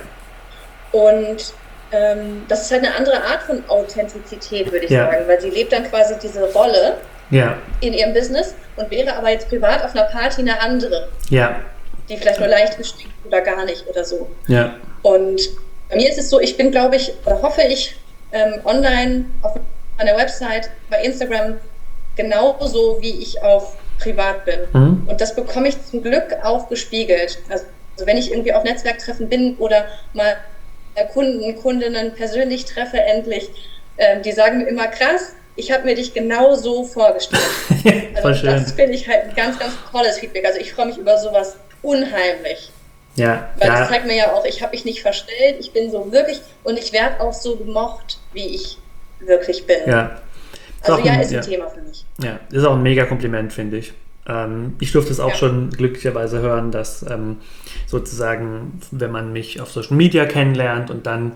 Und ähm, das ist halt eine andere Art von Authentizität, würde ich ja. sagen, weil sie lebt dann quasi diese Rolle ja. in ihrem Business und wäre aber jetzt privat auf einer Party eine andere, ja. die vielleicht nur leicht geschminkt oder gar nicht oder so. Ja. Und bei mir ist es so, ich bin, glaube ich, oder hoffe ich, ähm, online auf meiner Website, bei Instagram genauso, wie ich auch privat bin. Mhm. Und das bekomme ich zum Glück auch gespiegelt. Also, also wenn ich irgendwie auf Netzwerktreffen bin oder mal Kunden, Kundinnen persönlich treffe endlich, ähm, die sagen mir immer, krass, ich habe mir dich genau so vorgestellt. Also das finde ich halt ein ganz, ganz tolles Feedback. Also ich freue mich über sowas unheimlich. Ja. Weil ja. das zeigt mir ja auch, ich habe mich nicht verstellt, ich bin so wirklich und ich werde auch so gemocht, wie ich wirklich bin. Ja. Also ja, ein, ist ein ja. Thema für mich. Ja, ist auch ein mega Kompliment, finde ich. Ähm, ich durfte es auch ja. schon glücklicherweise hören, dass ähm, sozusagen, wenn man mich auf Social Media kennenlernt und dann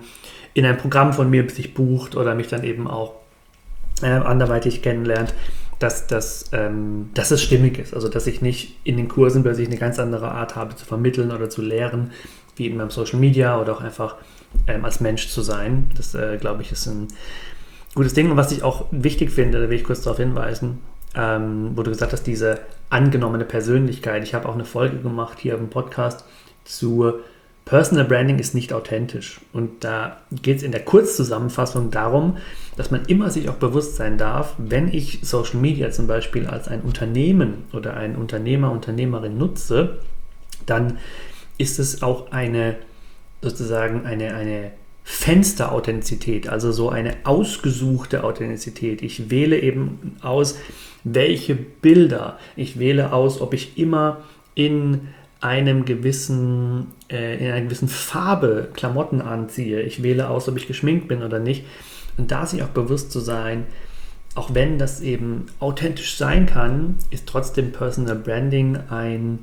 in ein Programm von mir sich bucht oder mich dann eben auch äh, anderweitig kennenlernt, dass, dass, ähm, dass es stimmig ist. Also dass ich nicht in den Kursen plötzlich eine ganz andere Art habe zu vermitteln oder zu lehren, wie in meinem Social Media oder auch einfach ähm, als Mensch zu sein. Das, äh, glaube ich, ist ein gutes Ding. Und was ich auch wichtig finde, da will ich kurz darauf hinweisen, ähm, wo du gesagt hast, diese angenommene Persönlichkeit. Ich habe auch eine Folge gemacht hier im Podcast zu Personal Branding ist nicht authentisch. Und da geht es in der Kurzzusammenfassung darum, dass man immer sich auch bewusst sein darf, wenn ich Social Media zum Beispiel als ein Unternehmen oder ein Unternehmer, Unternehmerin nutze, dann ist es auch eine sozusagen eine, eine Fensterauthentizität, also so eine ausgesuchte Authentizität. Ich wähle eben aus, welche Bilder, ich wähle aus, ob ich immer in einem gewissen, äh, in einer gewissen Farbe Klamotten anziehe. Ich wähle aus, ob ich geschminkt bin oder nicht. Und da sich auch bewusst zu sein, auch wenn das eben authentisch sein kann, ist trotzdem Personal Branding ein,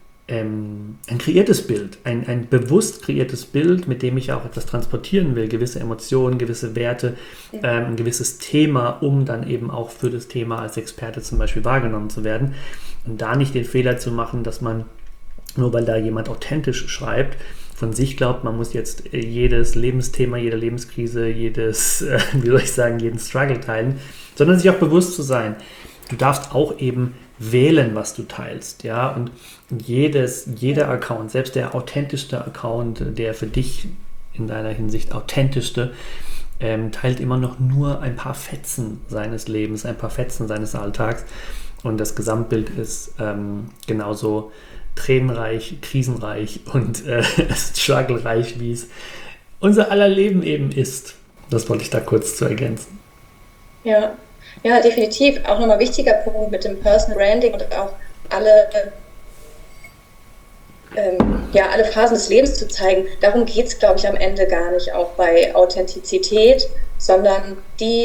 ähm, ein kreiertes Bild, ein, ein bewusst kreiertes Bild, mit dem ich auch etwas transportieren will, gewisse Emotionen, gewisse Werte, ähm, ein gewisses Thema, um dann eben auch für das Thema als Experte zum Beispiel wahrgenommen zu werden. Und da nicht den Fehler zu machen, dass man nur weil da jemand authentisch schreibt, von sich glaubt, man muss jetzt jedes Lebensthema, jede Lebenskrise, jedes, äh, wie soll ich sagen, jeden Struggle teilen, sondern sich auch bewusst zu sein. Du darfst auch eben wählen, was du teilst, ja, und jedes, jeder Account, selbst der authentischste Account, der für dich in deiner Hinsicht authentischste, ähm, teilt immer noch nur ein paar Fetzen seines Lebens, ein paar Fetzen seines Alltags und das Gesamtbild ist ähm, genauso tränenreich, krisenreich und äh, strugglereich, wie es unser aller Leben eben ist. Das wollte ich da kurz zu ergänzen. Ja, ja, definitiv. Auch nochmal wichtiger Punkt mit dem Personal Branding und auch alle, ähm, ja, alle Phasen des Lebens zu zeigen. Darum geht es, glaube ich, am Ende gar nicht, auch bei Authentizität, sondern die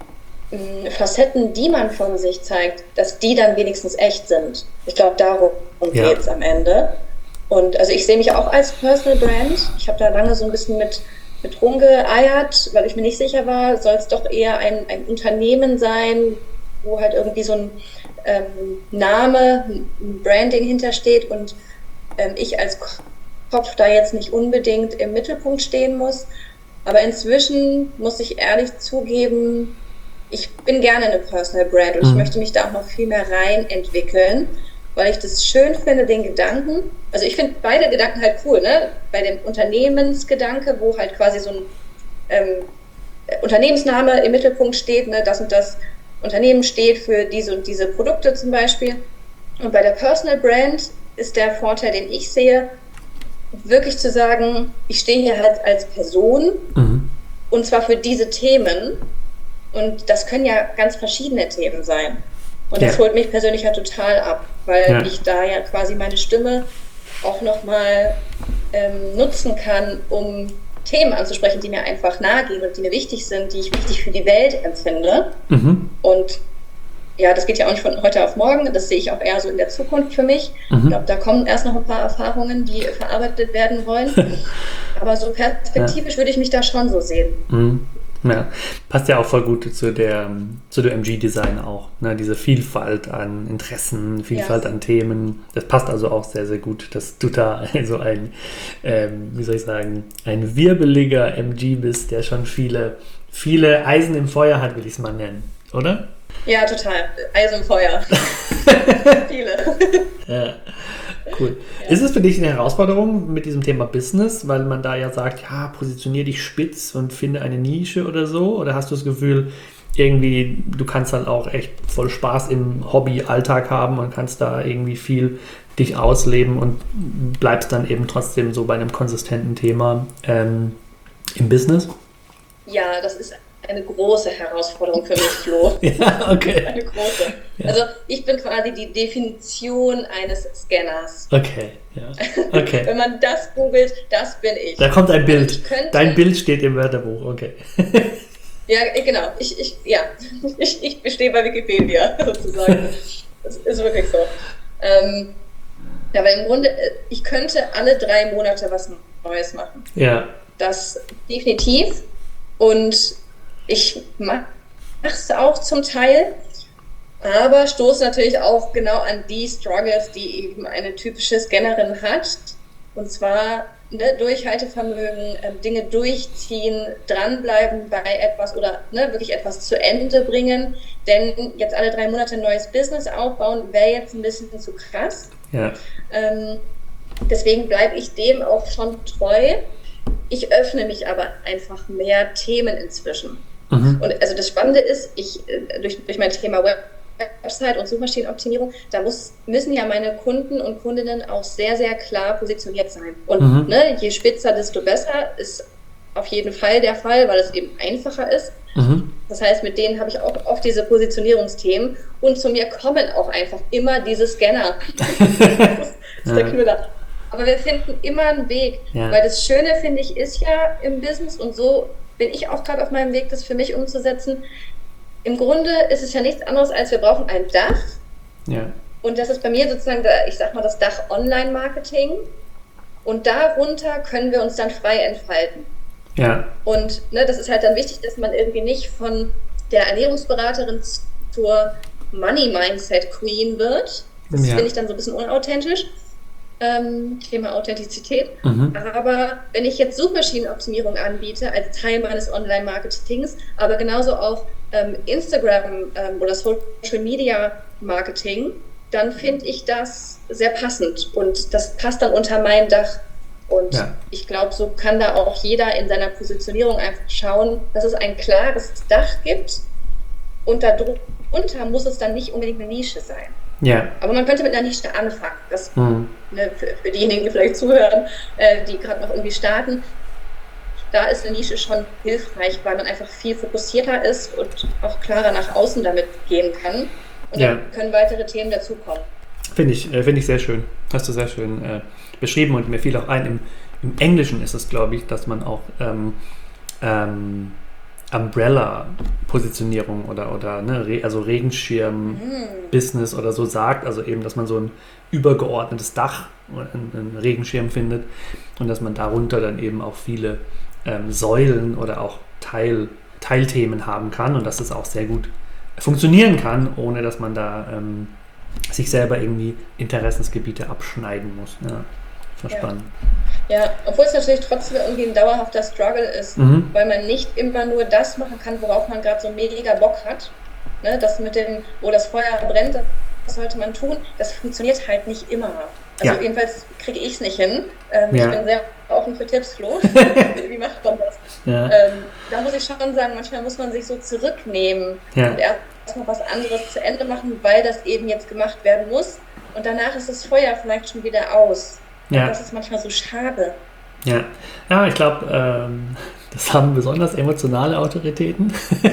mh, Facetten, die man von sich zeigt, dass die dann wenigstens echt sind. Ich glaube, darum Ja. geht es am Ende. Und also ich sehe mich auch als Personal Brand. Ich habe da lange so ein bisschen mit, mit rumgeeiert, weil ich mir nicht sicher war, soll es doch eher ein, ein Unternehmen sein, wo halt irgendwie so ein ähm, Name, ein Branding hintersteht und ähm, ich als Kopf da jetzt nicht unbedingt im Mittelpunkt stehen muss. Aber inzwischen muss ich ehrlich zugeben, ich bin gerne eine Personal Brand und mhm. ich möchte mich da auch noch viel mehr rein entwickeln, weil ich das schön finde, den Gedanken, also ich finde beide Gedanken halt cool, ne? Bei dem Unternehmensgedanke, wo halt quasi so ein ähm, Unternehmensname im Mittelpunkt steht, ne? Das und das Unternehmen steht für diese und diese Produkte zum Beispiel. Und bei der Personal Brand ist der Vorteil, den ich sehe, wirklich zu sagen, ich stehe hier halt als Person mhm. und zwar für diese Themen und das können ja ganz verschiedene Themen sein. Und das ja. holt mich persönlich ja total ab, weil ja. ich da ja quasi meine Stimme auch nochmal ähm, nutzen kann, um Themen anzusprechen, die mir einfach nahe gehen und die mir wichtig sind, die ich wichtig für die Welt empfinde. Mhm. Und ja, das geht ja auch nicht von heute auf morgen, das sehe ich auch eher so in der Zukunft für mich. Mhm. Ich glaube, da kommen erst noch ein paar Erfahrungen, die verarbeitet werden wollen. Aber so perspektivisch ja. würde ich mich da schon so sehen. Mhm. Ja, passt ja auch voll gut zu der zu dem M G-Design auch, ne? Diese Vielfalt an Interessen, Vielfalt ja. an Themen, das passt also auch sehr, sehr gut, dass du da so ein, ähm, wie soll ich sagen, ein wirbeliger M G bist, der schon viele, viele Eisen im Feuer hat, will ich es mal nennen, oder? Ja, total. Eisen im Feuer. Viele. Ja. Cool. Ja. Ist es für dich eine Herausforderung mit diesem Thema Business, weil man da ja sagt, ja, positionier dich spitz und finde eine Nische oder so? Oder hast du das Gefühl, irgendwie, du kannst halt auch echt voll Spaß im Hobby-Alltag haben und kannst da irgendwie viel dich ausleben und bleibst dann eben trotzdem so bei einem konsistenten Thema ähm, im Business? Ja, das ist eine große Herausforderung für mich, Flo. Ja, okay. Eine große. Ja. Also ich bin quasi die Definition eines Scanners. Okay, ja. Okay. Wenn man das googelt, das bin ich. Da kommt ein Bild. Könnte, Dein Bild steht im Wörterbuch, okay. Ja, genau. Ich, ich, ja. ich, ich bestehe bei Wikipedia, sozusagen. Das ist wirklich so. Ähm, ja, aber im Grunde, ich könnte alle drei Monate was Neues machen. Ja. das definitiv. Und ich mache es auch zum Teil, aber stoße natürlich auch genau an die Struggles, die eben eine typische Scannerin hat. Und zwar ne, Durchhaltevermögen, äh, Dinge durchziehen, dranbleiben bei etwas oder ne, wirklich etwas zu Ende bringen. Denn jetzt alle drei Monate ein neues Business aufbauen, wäre jetzt ein bisschen zu krass. Ja. Ähm, deswegen bleibe ich dem auch schon treu. Ich öffne mich aber einfach mehr Themen inzwischen. Mhm. Und also das Spannende ist, ich durch, durch mein Thema Web Website und Suchmaschinenoptimierung, da muss, müssen ja meine Kunden und Kundinnen auch sehr, sehr klar positioniert sein. Und mhm. ne, je spitzer, desto besser ist auf jeden Fall der Fall, weil es eben einfacher ist. Mhm. Das heißt, mit denen habe ich auch oft diese Positionierungsthemen und zu mir kommen auch einfach immer diese Scanner. Das ist der Knüller. Aber wir finden immer einen Weg, ja. Weil das Schöne, finde ich, ist ja im Business und so bin ich auch gerade auf meinem Weg, das für mich umzusetzen. Im Grunde ist es ja nichts anderes, als wir brauchen ein Dach. Ja. Und das ist bei mir sozusagen, ich sag mal, das Dach Online-Marketing. Und darunter können wir uns dann frei entfalten. Ja. Und ne, das ist halt dann wichtig, dass man irgendwie nicht von der Ernährungsberaterin zur Money-Mindset-Queen wird. Das ja. finde ich dann so ein bisschen unauthentisch. Ähm, Thema Authentizität. Mhm. Aber wenn ich jetzt Suchmaschinenoptimierung anbiete als Teil meines Online-Marketings, aber genauso auch ähm, Instagram ähm, oder Social Media Marketing, dann finde ich das sehr passend und das passt dann unter mein Dach. Und ja. ich glaube, so kann da auch jeder in seiner Positionierung einfach schauen, dass es ein klares Dach gibt und darunter muss es dann nicht unbedingt eine Nische sein. Ja. Aber man könnte mit einer Nische anfangen. Das, mhm. ne, für, für diejenigen, die vielleicht zuhören, äh, die gerade noch irgendwie starten, da ist eine Nische schon hilfreich, weil man einfach viel fokussierter ist und auch klarer nach außen damit gehen kann. Und ja. dann können weitere Themen dazukommen. Finde ich, äh, finde ich sehr schön. Hast du sehr schön äh, beschrieben und mir fiel auch ein, im, im Englischen ist es, glaube ich, dass man auch ähm, ähm, Umbrella-Positionierung oder, oder ne, Re- also Regenschirm-Business mhm. oder so sagt, also eben, dass man so ein übergeordnetes Dach, einen, einen Regenschirm findet und dass man darunter dann eben auch viele ähm, Säulen oder auch Teil, Teilthemen haben kann und dass es auch sehr gut funktionieren kann, ohne dass man da ähm, sich selber irgendwie Interessensgebiete abschneiden muss. Ja, das war ja. spannend. Ja, obwohl es natürlich trotzdem irgendwie ein dauerhafter Struggle ist, mhm. weil man nicht immer nur das machen kann, worauf man gerade so mega Bock hat. Ne, das mit dem, wo das Feuer brennt, das sollte man tun. Das funktioniert halt nicht immer. Also ja. jedenfalls kriege ich es nicht hin. Ähm, ja. Ich bin sehr offen für Tipps, Flo. Wie macht man das? Ja. Ähm, da muss ich schon sagen, manchmal muss man sich so zurücknehmen ja. und erstmal was anderes zu Ende machen, weil das eben jetzt gemacht werden muss. Und danach ist das Feuer vielleicht schon wieder aus. Ja. Das ist manchmal so schade. Ja, ja, ich glaube, ähm, das haben besonders emotionale Autoritäten,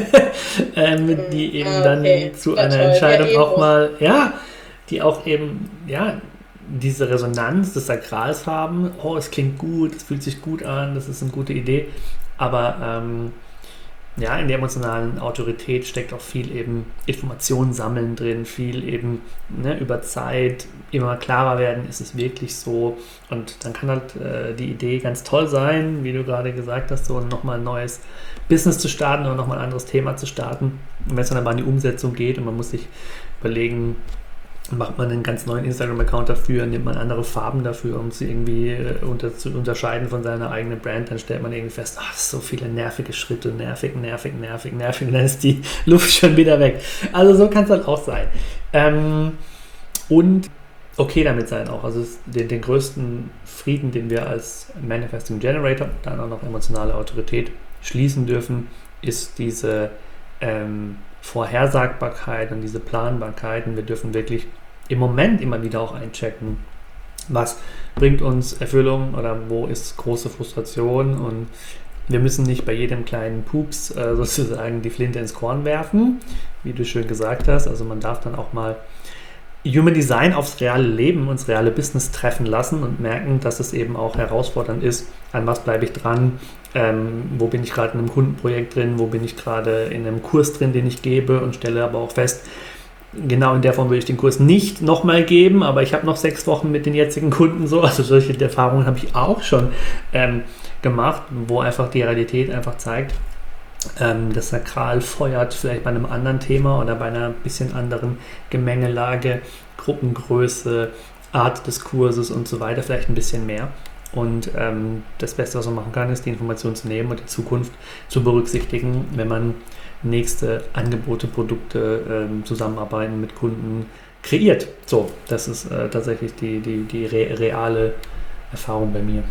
ähm, die eben ah, okay. dann zu Na, einer toll. Entscheidung ja, auch mal, ja, die auch eben, ja, diese Resonanz des Sakrals haben. Oh, es klingt gut, es fühlt sich gut an, das ist eine gute Idee. Aber ähm, ja, in der emotionalen Autorität steckt auch viel eben Informationen sammeln drin, viel eben ne, über Zeit immer klarer werden, ist es wirklich so. Und dann kann halt äh, die Idee ganz toll sein, wie du gerade gesagt hast, so nochmal ein neues Business zu starten oder nochmal ein anderes Thema zu starten. Und wenn es dann aber an die Umsetzung geht und man muss sich überlegen, macht man einen ganz neuen Instagram-Account dafür, nimmt man andere Farben dafür, um sie irgendwie äh, unter, zu unterscheiden von seiner eigenen Brand, dann stellt man irgendwie fest, ach, so viele nervige Schritte, nervig, nervig, nervig, nervig, und dann ist die Luft schon wieder weg. Also so kann es dann auch sein. Ähm, und okay damit sein auch. Also es, den, den größten Frieden, den wir als Manifesting Generator, dann auch noch emotionale Autorität schließen dürfen, ist diese ähm, Vorhersagbarkeit und diese Planbarkeit. Und wir dürfen wirklich im Moment immer wieder auch einchecken, was bringt uns Erfüllung oder wo ist große Frustration, und wir müssen nicht bei jedem kleinen Pups äh, sozusagen die Flinte ins Korn werfen, wie du schön gesagt hast. Also man darf dann auch mal Human Design aufs reale Leben, ins reale Business treffen lassen und merken, dass es eben auch herausfordernd ist, an was bleibe ich dran, ähm, wo bin ich gerade in einem Kundenprojekt drin, wo bin ich gerade in einem Kurs drin, den ich gebe, und stelle aber auch fest, genau in der Form würde ich den Kurs nicht nochmal geben, aber ich habe noch sechs Wochen mit den jetzigen Kunden so, also solche Erfahrungen habe ich auch schon ähm, gemacht, wo einfach die Realität einfach zeigt, ähm, das Sakral feuert vielleicht bei einem anderen Thema oder bei einer bisschen anderen Gemengelage, Gruppengröße, Art des Kurses und so weiter, vielleicht ein bisschen mehr. Und ähm, das Beste, was man machen kann, ist die Information zu nehmen und die Zukunft zu berücksichtigen, wenn man nächste Angebote, Produkte, ähm, Zusammenarbeiten mit Kunden kreiert. So, das ist äh, tatsächlich die, die, die re- reale Erfahrung bei mir.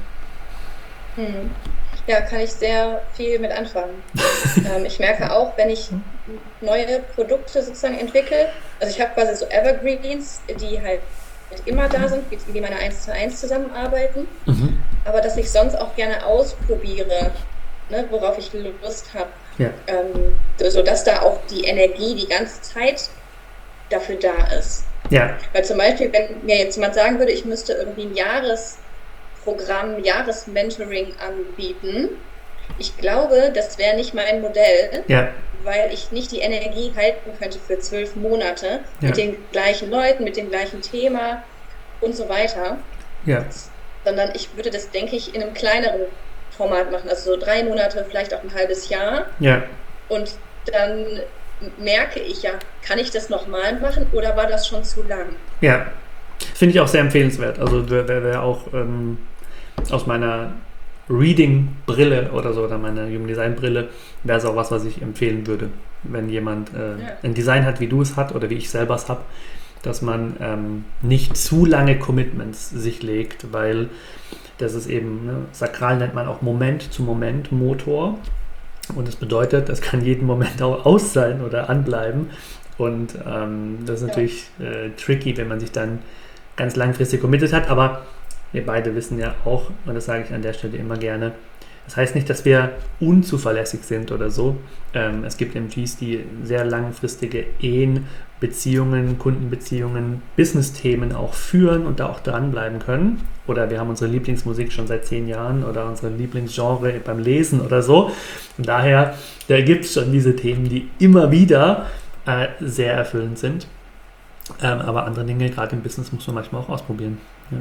Hm. Ja, kann ich sehr viel mit anfangen. ähm, ich merke auch, wenn ich neue Produkte sozusagen entwickle, also ich habe quasi so Evergreens, die halt immer da sind, wie, wie meine eins zu eins zusammenarbeiten, mhm. aber dass ich sonst auch gerne ausprobiere, ne, worauf ich Lust habe, ja. ähm, sodass da auch die Energie die ganze Zeit dafür da ist. Ja. Weil zum Beispiel, wenn mir jetzt jemand sagen würde, ich müsste irgendwie ein Jahresprogramm, Jahresmentoring anbieten, ich glaube, das wäre nicht mein Modell, ja. weil ich nicht die Energie halten könnte für zwölf Monate ja. mit den gleichen Leuten, mit dem gleichen Thema und so weiter. Ja. Sondern ich würde das, denke ich, in einem kleineren Format machen, also so drei Monate, vielleicht auch ein halbes Jahr. Ja. Und dann merke ich ja, kann ich das nochmal machen oder war das schon zu lang? Ja, finde ich auch sehr empfehlenswert. Also wer, wer, wer auch ähm, aus meiner Reading-Brille oder so, oder meine Human Design-Brille, wäre es auch was, was ich empfehlen würde, wenn jemand äh, ja. ein Design hat, wie du es hast oder wie ich selber es habe, dass man ähm, nicht zu lange Commitments sich legt, weil das ist eben, ne, sakral nennt man auch Moment-zu-Moment-Motor und das bedeutet, das kann jeden Moment auch aus sein oder anbleiben und ähm, das ist natürlich äh, tricky, wenn man sich dann ganz langfristig committed hat, aber wir beide wissen ja auch, und das sage ich an der Stelle immer gerne, das heißt nicht, dass wir unzuverlässig sind oder so. Ähm, es gibt M Gs, die sehr langfristige Ehen, Beziehungen, Kundenbeziehungen, Business-Themen auch führen und da auch dranbleiben können. Oder wir haben unsere Lieblingsmusik schon seit zehn Jahren oder unsere Lieblingsgenre beim Lesen oder so. Und daher, da gibt es schon diese Themen, die immer wieder äh, sehr erfüllend sind. Ähm, aber andere Dinge, gerade im Business, muss man manchmal auch ausprobieren. Ja.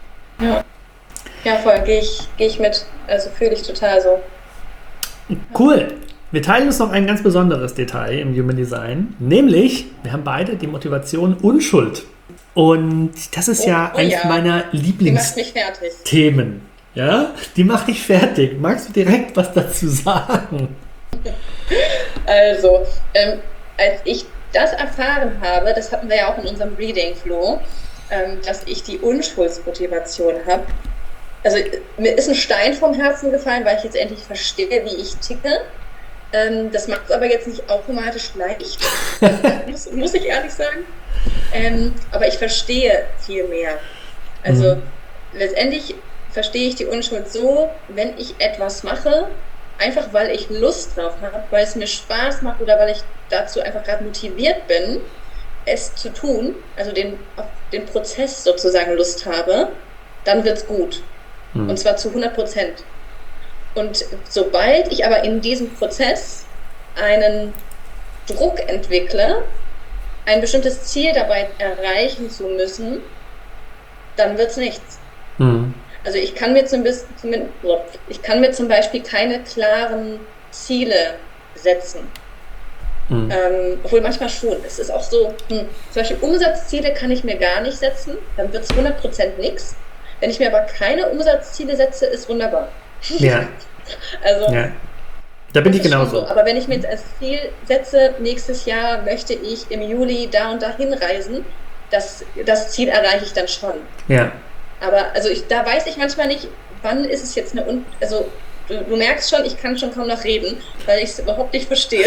Ja, ja voll, gehe ich, geh ich mit. Also fühle ich total so. Cool. Wir teilen uns noch ein ganz besonderes Detail im Human Design, nämlich, wir haben beide die Motivation Unschuld. Und das ist oh, ja oh, eines ja. meiner Lieblingsthemen. Ja, die macht dich fertig. Magst du direkt was dazu sagen? Also, ähm, als ich das erfahren habe, das hatten wir ja auch in unserem Reading Flow, ähm, dass ich die Unschuldsmotivation habe. Also mir ist ein Stein vom Herzen gefallen, weil ich jetzt endlich verstehe, wie ich ticke. Ähm, das macht es aber jetzt nicht automatisch leicht, muss, muss ich ehrlich sagen. Ähm, aber ich verstehe viel mehr. Also mhm. letztendlich verstehe ich die Unschuld so, wenn ich etwas mache, einfach weil ich Lust drauf habe, weil es mir Spaß macht oder weil ich dazu einfach gerade motiviert bin, es zu tun, also den, auf den Prozess sozusagen Lust habe, dann wird es gut. Mhm. Und zwar zu hundert Prozent. Und sobald ich aber in diesem Prozess einen Druck entwickle, ein bestimmtes Ziel dabei erreichen zu müssen, dann wird es nichts. Mhm. Also ich kann mir zum, ich kann mir zum Beispiel keine klaren Ziele setzen. Mhm. Ähm, obwohl manchmal schon. Es ist auch so, hm, zum Beispiel Umsatzziele kann ich mir gar nicht setzen, dann wird es hundert Prozent nichts. Wenn ich mir aber keine Umsatzziele setze, ist wunderbar. Ja. Also, ja. Da bin ich genauso. So. Aber wenn ich mir jetzt als Ziel setze, nächstes Jahr möchte ich im Juli da und dahin reisen, das, das Ziel erreiche ich dann schon. Ja. Aber also ich, da weiß ich manchmal nicht, wann ist es jetzt eine, Un- also du, du merkst schon, ich kann schon kaum noch reden, weil ich es überhaupt nicht verstehe.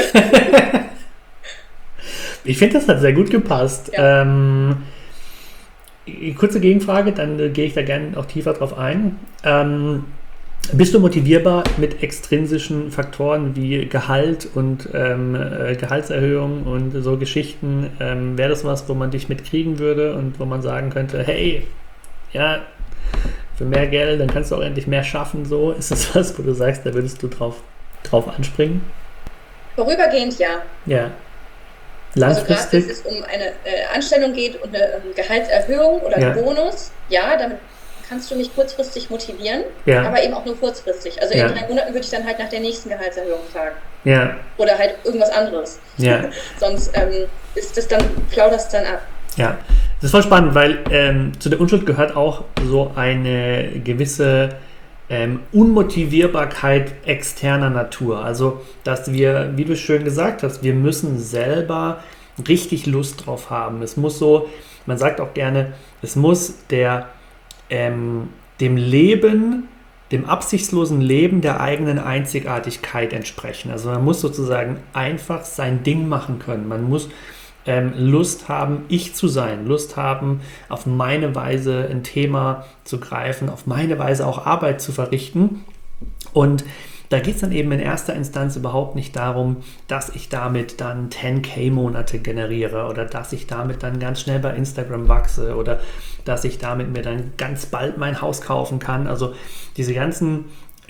Ich finde, das hat sehr gut gepasst. Ja. Ähm, kurze Gegenfrage, dann äh, gehe ich da gerne auch tiefer drauf ein. Ähm, bist du motivierbar mit extrinsischen Faktoren wie Gehalt und ähm, äh, Gehaltserhöhung und so Geschichten? Ähm, wäre das was, wo man dich mitkriegen würde und wo man sagen könnte, hey, ja, für mehr Geld, dann kannst du auch endlich mehr schaffen, so? Ist das was, wo du sagst, da würdest du drauf, drauf anspringen? Vorübergehend ja. Ja. Langfristig? Also gerade wenn es um eine äh, Anstellung geht und eine ähm, Gehaltserhöhung oder Ja. einen Bonus, ja, damit kannst du mich kurzfristig motivieren, Ja. aber eben auch nur kurzfristig. Also Ja. in drei Monaten würde ich dann halt nach der nächsten Gehaltserhöhung fragen. Ja. Oder halt irgendwas anderes. Ja. Sonst ähm, ist das dann, flaut das dann ab. Ja, das ist voll spannend, weil ähm, zu der Unschuld gehört auch so eine gewisse ähm, Unmotivierbarkeit externer Natur. Also, dass wir, wie du schön gesagt hast, wir müssen selber richtig Lust drauf haben. Es muss so, man sagt auch gerne, es muss der ähm, dem Leben, dem absichtslosen Leben der eigenen Einzigartigkeit entsprechen. Also man muss sozusagen einfach sein Ding machen können. Man muss ähm, Lust haben, ich zu sein, Lust haben, auf meine Weise ein Thema zu greifen, auf meine Weise auch Arbeit zu verrichten. Und da geht es dann eben in erster Instanz überhaupt nicht darum, dass ich damit dann zehn K Monate generiere oder dass ich damit dann ganz schnell bei Instagram wachse oder dass ich damit mir dann ganz bald mein Haus kaufen kann. Also diese ganzen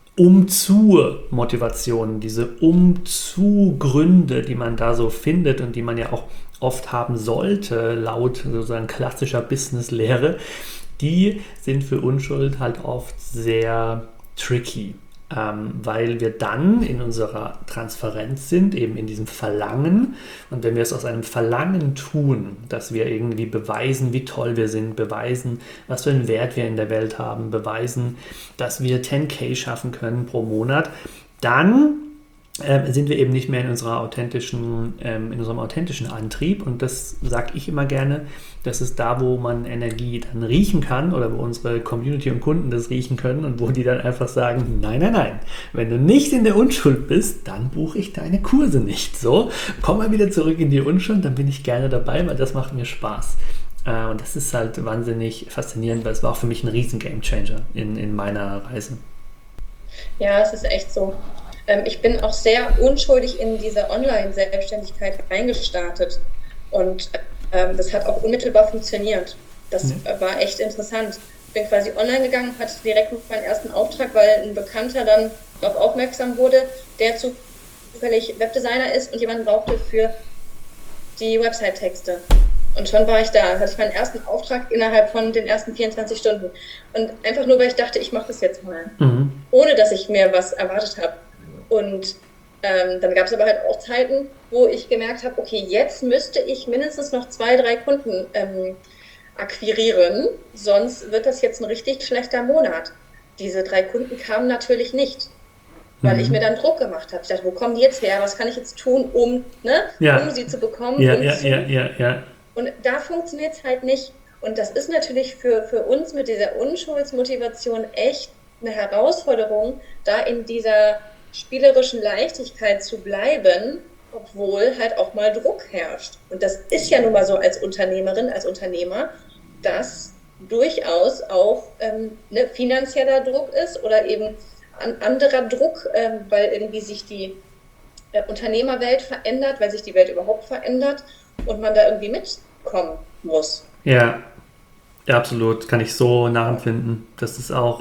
Umzu-Motivationen, diese Umzu-Gründe, die man da so findet und die man ja auch oft haben sollte, laut sozusagen klassischer Business-Lehre, die sind für Unschuld halt oft sehr tricky. Ähm, weil wir dann in unserer Transparenz sind, eben in diesem Verlangen. Und wenn wir es aus einem Verlangen tun, dass wir irgendwie beweisen, wie toll wir sind, beweisen, was für einen Wert wir in der Welt haben, beweisen, dass wir zehn K schaffen können pro Monat, dann äh, sind wir eben nicht mehr in unserer authentischen, ähm, in unserem authentischen Antrieb. Und das sage ich immer gerne, das ist da, wo man Energie dann riechen kann oder wo unsere Community und Kunden das riechen können und wo die dann einfach sagen, nein, nein, nein, wenn du nicht in der Unschuld bist, dann buche ich deine Kurse nicht. So, komm mal wieder zurück in die Unschuld, dann bin ich gerne dabei, weil das macht mir Spaß. Äh, und das ist halt wahnsinnig faszinierend, weil es war auch für mich ein riesen Gamechanger in, in meiner Reise. Ja, es ist echt so. Ähm, ich bin auch sehr unschuldig in diese Online-Selbstständigkeit reingestartet und ähm, das hat auch unmittelbar funktioniert. Das ja. war echt interessant. Ich bin quasi online gegangen, hatte direkt meinen ersten Auftrag, weil ein Bekannter dann darauf aufmerksam wurde, der zufällig Webdesigner ist und jemanden brauchte für die Website-Texte. Und schon war ich da, hatte ich meinen ersten Auftrag innerhalb von den ersten vierundzwanzig Stunden. Und einfach nur, weil ich dachte, ich mache das jetzt mal, mhm. ohne dass ich mir was erwartet habe. Und ähm, dann gab es aber halt auch Zeiten, wo ich gemerkt habe, okay, jetzt müsste ich mindestens noch zwei, drei Kunden ähm, akquirieren, sonst wird das jetzt ein richtig schlechter Monat. Diese drei Kunden kamen natürlich nicht, weil mhm. ich mir dann Druck gemacht habe. Ich dachte, wo kommen die jetzt her? Was kann ich jetzt tun, um, ne, ja. um sie zu bekommen? Ja, um ja, zu... ja, ja, ja. Und da funktioniert es halt nicht. Und das ist natürlich für, für uns mit dieser Unschuldsmotivation echt eine Herausforderung, da in dieser spielerischen Leichtigkeit zu bleiben, obwohl halt auch mal Druck herrscht. Und das ist ja nun mal so als Unternehmerin, als Unternehmer, dass durchaus auch ähm, ne, finanzieller Druck ist oder eben an anderer Druck, ähm, weil irgendwie sich die äh, Unternehmerwelt verändert, weil sich die Welt überhaupt verändert und man da irgendwie mitkommen muss. Ja, ja, absolut. Kann ich so nachempfinden. Das ist auch,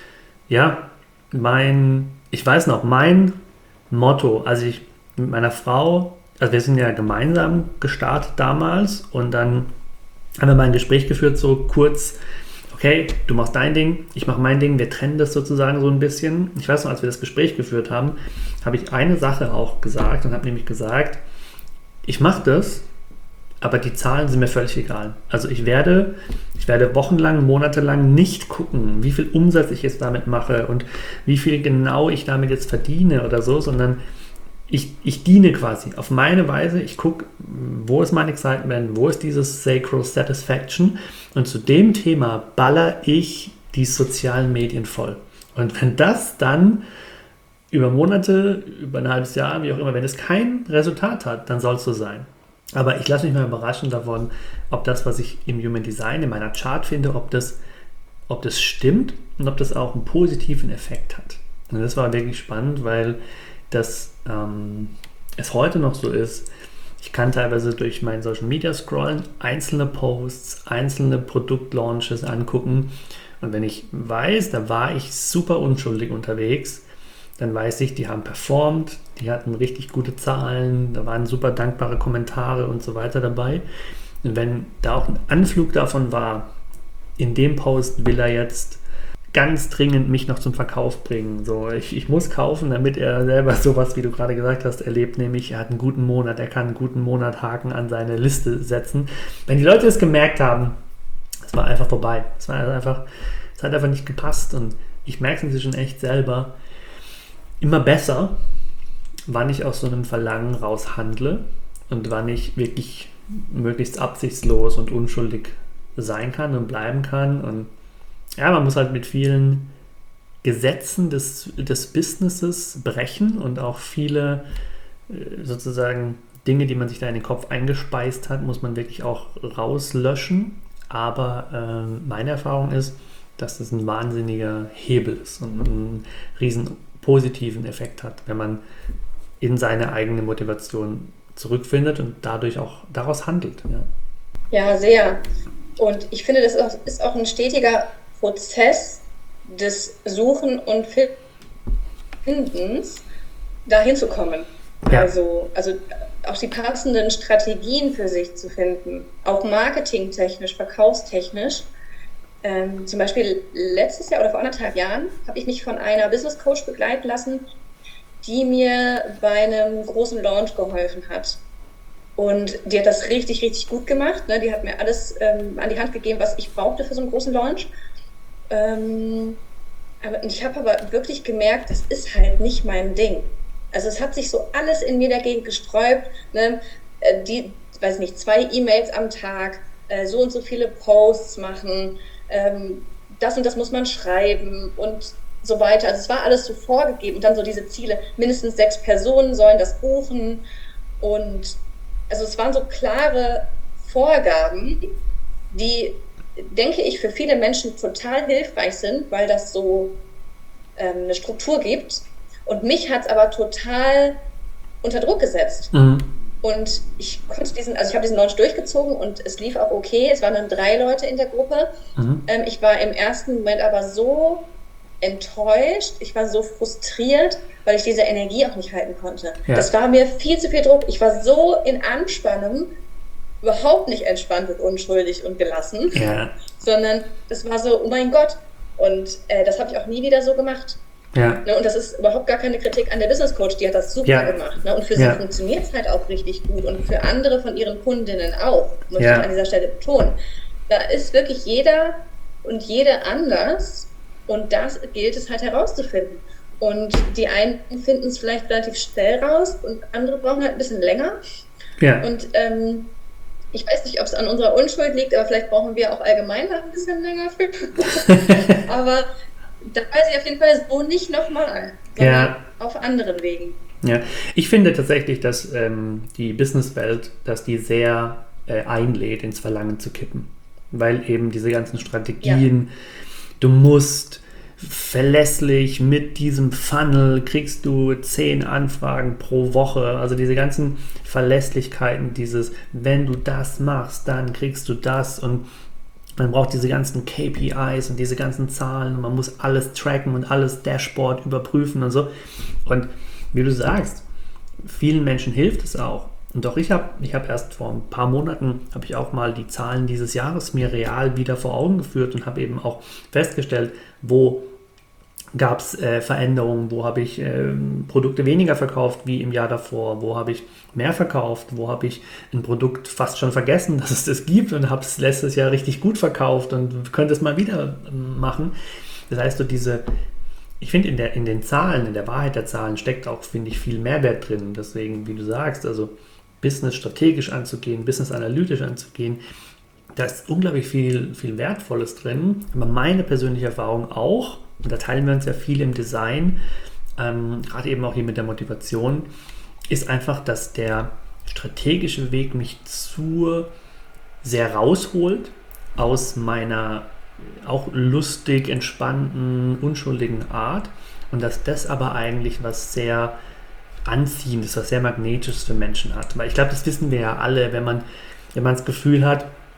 ja, mein, ich weiß noch, mein Motto, als ich mit meiner Frau, also wir sind ja gemeinsam gestartet damals und dann haben wir mal ein Gespräch geführt, so kurz, okay, du machst dein Ding, ich mache mein Ding, wir trennen das sozusagen so ein bisschen. Ich weiß noch, als wir das Gespräch geführt haben, habe ich eine Sache auch gesagt und habe nämlich gesagt, ich mache das, aber die Zahlen sind mir völlig egal. Also ich werde, ich werde wochenlang, monatelang nicht gucken, wie viel Umsatz ich jetzt damit mache und wie viel genau ich damit jetzt verdiene oder so, sondern ich, ich diene quasi auf meine Weise. Ich gucke, wo ist mein Excitement, wo ist dieses Sacral Satisfaction und zu dem Thema baller ich die sozialen Medien voll. Und wenn das dann über Monate, über ein halbes Jahr, wie auch immer, wenn es kein Resultat hat, dann soll es so sein. Aber ich lasse mich mal überraschen davon, ob das, was ich im Human Design, in meiner Chart finde, ob das, ob das stimmt und ob das auch einen positiven Effekt hat. Und das war wirklich spannend, weil das ähm, es heute noch so ist. Ich kann teilweise durch mein Social Media scrollen, einzelne Posts, einzelne Produktlaunches angucken. Und wenn ich weiß, da war ich super unschuldig unterwegs, dann weiß ich, die haben performt, die hatten richtig gute Zahlen, da waren super dankbare Kommentare und so weiter dabei. Und wenn da auch ein Anflug davon war, in dem Post will er jetzt ganz dringend mich noch zum Verkauf bringen. So, ich, ich muss kaufen, damit er selber sowas, wie du gerade gesagt hast, erlebt, nämlich er hat einen guten Monat, er kann einen guten Monat Haken an seine Liste setzen. Wenn die Leute es gemerkt haben, es war einfach vorbei. Es war einfach, es hat einfach nicht gepasst und ich merke es inzwischen echt selber immer besser, wann ich aus so einem Verlangen raus handle und wann ich wirklich möglichst absichtslos und unschuldig sein kann und bleiben kann. Und ja, man muss halt mit vielen Gesetzen des, des Businesses brechen und auch viele sozusagen Dinge, die man sich da in den Kopf eingespeist hat, muss man wirklich auch rauslöschen. Aber äh, meine Erfahrung ist, dass das ein wahnsinniger Hebel ist und einen riesen positiven Effekt hat, wenn man in seine eigene Motivation zurückfindet und dadurch auch daraus handelt. Ja, ja, sehr. Und ich finde, das ist auch ein stetiger Prozess des Suchen und Findens, dahin zu kommen. Ja. Also, also auch die passenden Strategien für sich zu finden, auch marketingtechnisch, verkaufstechnisch. Ähm, zum Beispiel letztes Jahr oder vor anderthalb Jahren habe ich mich von einer Business Coach begleiten lassen, die mir bei einem großen Launch geholfen hat. Und die hat das richtig, richtig gut gemacht. Ne? Die hat mir alles ähm, an die Hand gegeben, was ich brauchte für so einen großen Launch. Ähm, aber ich habe aber wirklich gemerkt, das ist halt nicht mein Ding. Also es hat sich so alles in mir dagegen gesträubt. Ne? Äh, die, weiß nicht, zwei E-Mails am Tag, äh, so und so viele Posts machen, ähm, das und das muss man schreiben und so weiter. Also es war alles so vorgegeben und dann so diese Ziele, mindestens sechs Personen sollen das buchen und also es waren so klare Vorgaben, die, denke ich, für viele Menschen total hilfreich sind, weil das so ähm, eine Struktur gibt. Und mich hat es aber total unter Druck gesetzt. Mhm. Und ich konnte diesen, also ich habe diesen Launch durchgezogen und es lief auch okay. Es waren dann drei Leute in der Gruppe. Mhm. Ähm, ich war im ersten Moment aber so enttäuscht, ich war so frustriert, weil ich diese Energie auch nicht halten konnte. Ja. Das war mir viel zu viel Druck. Ich war so in Anspannung, überhaupt nicht entspannt und unschuldig und gelassen, ja. sondern das war so, oh mein Gott. Und äh, das habe ich auch nie wieder so gemacht. Ja. Ne, und das ist überhaupt gar keine Kritik an der Business Coach, die hat das super ja. gemacht. Ne? Und für ja. sie funktioniert es halt auch richtig gut und für andere von ihren Kundinnen auch, muss ja. ich an dieser Stelle betonen. Da ist wirklich jeder und jede anders und das gilt es halt herauszufinden. Und die einen finden es vielleicht relativ schnell raus und andere brauchen halt ein bisschen länger. Ja. Und ähm, ich weiß nicht, ob es an unserer Unschuld liegt, aber vielleicht brauchen wir auch allgemein ein bisschen länger für. Aber da weiß ich auf jeden Fall so nicht nochmal, sondern ja. auf anderen Wegen. Ja, ich finde tatsächlich, dass ähm, die Businesswelt, dass die sehr äh, einlädt, ins Verlangen zu kippen. Weil eben diese ganzen Strategien, ja. du musst verlässlich mit diesem Funnel kriegst du zehn Anfragen pro Woche. Also diese ganzen Verlässlichkeiten, dieses, wenn du das machst, dann kriegst du das und man braucht diese ganzen K P Is und diese ganzen Zahlen und man muss alles tracken und alles Dashboard überprüfen und so. Und wie du sagst, vielen Menschen hilft es auch. Und auch ich habe ich hab erst vor ein paar Monaten, habe ich auch mal die Zahlen dieses Jahres mir real wieder vor Augen geführt und habe eben auch festgestellt, wo gab es äh, Veränderungen, wo habe ich äh, Produkte weniger verkauft wie im Jahr davor, wo habe ich mehr verkauft, wo habe ich ein Produkt fast schon vergessen, dass es das gibt und habe es letztes Jahr richtig gut verkauft und könnte es mal wieder machen. Das heißt, so diese, ich finde in, der, in den Zahlen, in der Wahrheit der Zahlen steckt auch, finde ich, viel Mehrwert drin. Deswegen, wie du sagst, also Business strategisch anzugehen, Business analytisch anzugehen, da ist unglaublich viel, viel Wertvolles drin. Aber meine persönliche Erfahrung auch, und da teilen wir uns ja viel im Design, ähm, gerade eben auch hier mit der Motivation, ist einfach, dass der strategische Weg mich zu sehr rausholt aus meiner auch lustig, entspannten, unschuldigen Art und dass das aber eigentlich was sehr Anziehendes, was sehr Magnetisches für Menschen hat. Weil ich glaube, das wissen wir ja alle, wenn man, wenn man das Gefühl hat,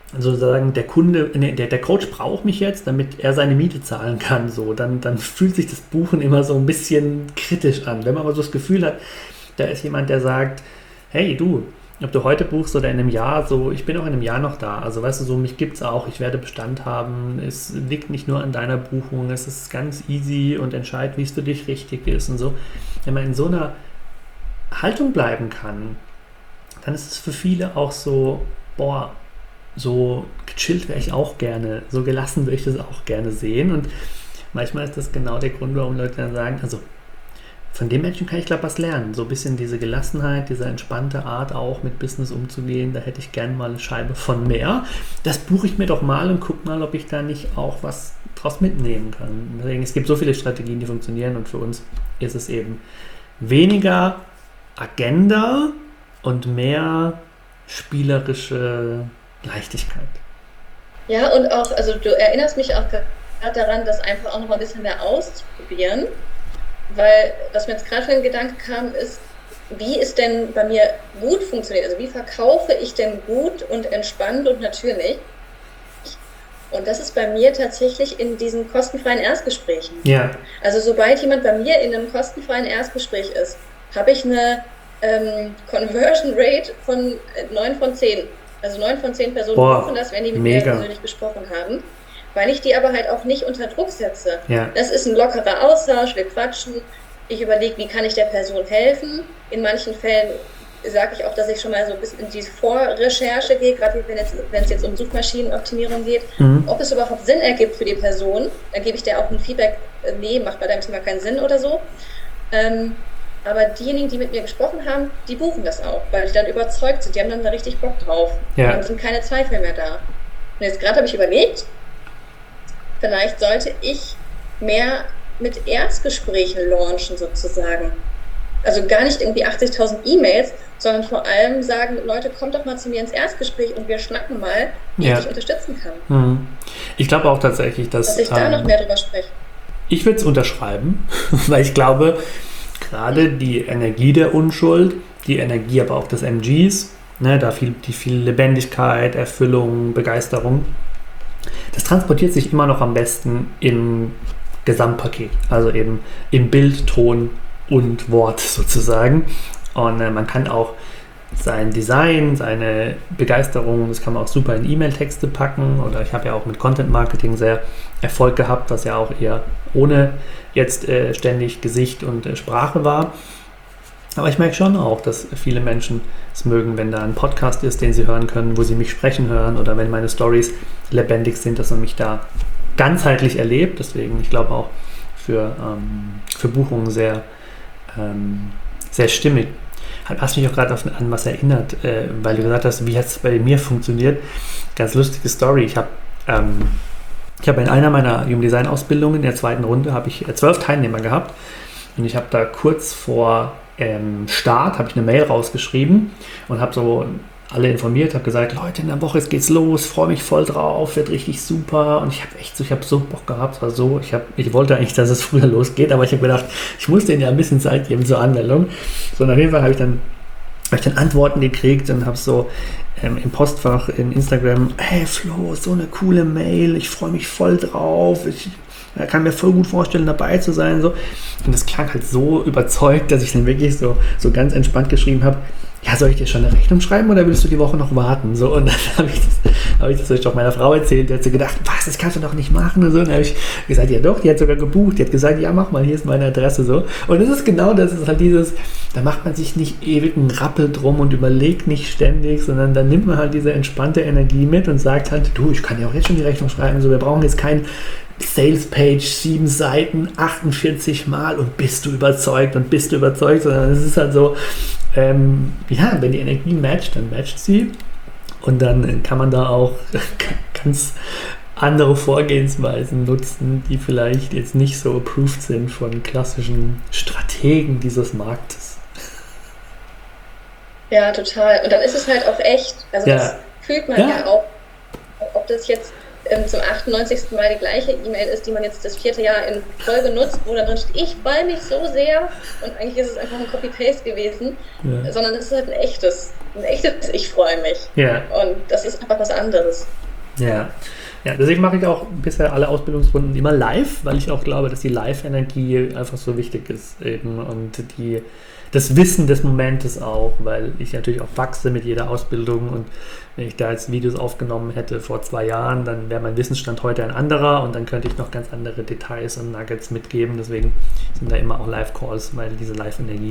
sozusagen der Kunde, nee, der, der Coach braucht mich jetzt, damit er seine Miete zahlen kann, so, dann, dann fühlt sich das Buchen immer so ein bisschen kritisch an. Wenn man aber so das Gefühl hat, da ist jemand, der sagt, hey du, ob du heute buchst oder in einem Jahr, so, ich bin auch in einem Jahr noch da. Also weißt du, so, mich gibt's auch, ich werde Bestand haben, es liegt nicht nur an deiner Buchung, es ist ganz easy und entscheid, wie es für dich richtig ist und so. Wenn man in so einer Haltung bleiben kann, dann ist es für viele auch so, boah, so gechillt wäre ich auch gerne, so gelassen würde ich das auch gerne sehen. Und manchmal ist das genau der Grund, warum Leute dann sagen, also von dem Menschen kann ich, glaube ich, was lernen. So ein bisschen diese Gelassenheit, diese entspannte Art auch mit Business umzugehen, da hätte ich gerne mal eine Scheibe von mehr. Das buche ich mir doch mal und gucke mal, ob ich da nicht auch was draus mitnehmen kann. Deswegen, es gibt so viele Strategien, die funktionieren und für uns ist es eben weniger Agenda und mehr spielerische Leichtigkeit. Ja, und auch, also du erinnerst mich auch gerade daran, das einfach auch noch mal ein bisschen mehr auszuprobieren, weil was mir jetzt gerade für ein Gedanke kam, ist, wie ist denn bei mir gut funktioniert? Also wie verkaufe ich denn gut und entspannt und natürlich? Und das ist bei mir tatsächlich in diesen kostenfreien Erstgesprächen. Ja. Also sobald jemand bei mir in einem kostenfreien Erstgespräch ist, habe ich eine ähm, Conversion Rate von neun von zehn. Also neun von zehn Personen buchen das, wenn die mit mega. mir persönlich gesprochen haben, weil ich die aber halt auch nicht unter Druck setze. Ja. Das ist ein lockerer Austausch, wir quatschen, ich überlege, wie kann ich der Person helfen. In manchen Fällen sage ich auch, dass ich schon mal so ein bisschen in die Vorrecherche gehe, gerade wenn, jetzt, wenn es jetzt um Suchmaschinenoptimierung geht, mhm. ob es überhaupt Sinn ergibt für die Person. Dann gebe ich dir auch ein Feedback, nee, macht bei deinem Thema keinen Sinn oder so. Ähm, aber diejenigen, die mit mir gesprochen haben, die buchen das auch, weil die dann überzeugt sind, die haben dann da richtig Bock drauf. Ja. Dann sind keine Zweifel mehr da. Und jetzt gerade habe ich überlegt, vielleicht sollte ich mehr mit Erstgesprächen launchen sozusagen. Also gar nicht irgendwie achtzigtausend E-Mails, sondern vor allem sagen, Leute, kommt doch mal zu mir ins Erstgespräch und wir schnacken mal, wie ja. ich dich unterstützen kann. Mhm. Ich glaube auch tatsächlich, dass... Dass ich da ähm, noch mehr drüber spreche. Ich würde es unterschreiben, weil ich glaube, gerade die Energie der Unschuld, die Energie aber auch des M Gs, ne, da viel, die viel Lebendigkeit, Erfüllung, Begeisterung, das transportiert sich immer noch am besten im Gesamtpaket, also eben im Bild, Ton und Wort sozusagen. Und äh, man kann auch sein Design, seine Begeisterung, das kann man auch super in E-Mail-Texte packen, oder ich habe ja auch mit Content-Marketing sehr Erfolg gehabt, was ja auch eher ohne jetzt äh, ständig Gesicht und äh, Sprache war. Aber ich merke schon auch, dass viele Menschen es mögen, wenn da ein Podcast ist, den sie hören können, wo sie mich sprechen hören, oder wenn meine Stories lebendig sind, dass man mich da ganzheitlich erlebt. Deswegen, ich glaube auch für, ähm, für Buchungen sehr, ähm, sehr stimmig. Hast mich auch gerade an was erinnert, äh, weil du gesagt hast, wie hat es bei mir funktioniert. Ganz lustige Story. Ich habe ähm, ich habe in einer meiner Human Design Ausbildungen in der zweiten Runde habe ich zwölf Teilnehmer gehabt, und ich habe da kurz vor ähm, Start habe ich eine Mail rausgeschrieben und habe so alle informiert, habe gesagt, Leute, in der Woche jetzt geht's los, freue mich voll drauf, wird richtig super, und ich habe echt so, ich habe so Bock gehabt, es war so, ich habe, ich wollte eigentlich, dass es früher losgeht, aber ich habe gedacht, ich muss denen ja ein bisschen Zeit geben zur Anmeldung. So, und auf jeden Fall habe ich dann, habe ich dann Antworten gekriegt und habe so ähm, im Postfach in Instagram, hey Flo, so eine coole Mail, ich freue mich voll drauf, ich kann mir voll gut vorstellen, dabei zu sein, so. Und das klang halt so überzeugt, dass ich dann wirklich so, so ganz entspannt geschrieben habe, ja, soll ich dir schon eine Rechnung schreiben oder willst du die Woche noch warten? So, und dann habe ich das, habe ich das auch meiner Frau erzählt, die hat so gedacht, was, das kannst du doch nicht machen und so. Und dann habe ich gesagt, ja doch, die hat sogar gebucht, die hat gesagt, ja mach mal, hier ist meine Adresse, so. Und das ist genau das, ist halt dieses, da macht man sich nicht ewig einen Rappel drum und überlegt nicht ständig, sondern dann nimmt man halt diese entspannte Energie mit und sagt halt, du, ich kann ja auch jetzt schon die Rechnung schreiben, so, wir brauchen jetzt kein Sales-Page, sieben Seiten, achtundvierzig Mal und bist du überzeugt und bist du überzeugt, sondern es ist halt so, ähm, ja, wenn die Energie matcht, dann matcht sie, und dann kann man da auch ganz andere Vorgehensweisen nutzen, die vielleicht jetzt nicht so approved sind von klassischen Strategen dieses Marktes. Ja, total. Und dann ist es halt auch echt, also ja. das fühlt man ja, ja auch, ob das jetzt ähm, zum achtundneunzigsten Mal die gleiche E-Mail ist, die man jetzt das vierte Jahr in Folge nutzt, wo dann drin steht, ich freue mich so sehr und eigentlich ist es einfach ein Copy-Paste gewesen, ja. sondern es ist halt ein echtes, ein echtes Ich freue mich. Ja. Und das ist einfach was anderes. Ja. Ja, deswegen mache ich auch bisher alle Ausbildungsrunden immer live, weil ich auch glaube, dass die Live-Energie einfach so wichtig ist eben und die, das Wissen des Momentes auch, weil ich natürlich auch wachse mit jeder Ausbildung und wenn ich da jetzt Videos aufgenommen hätte vor zwei Jahren, dann wäre mein Wissensstand heute ein anderer und dann könnte ich noch ganz andere Details und Nuggets mitgeben, deswegen sind da immer auch Live-Calls, weil diese Live-Energie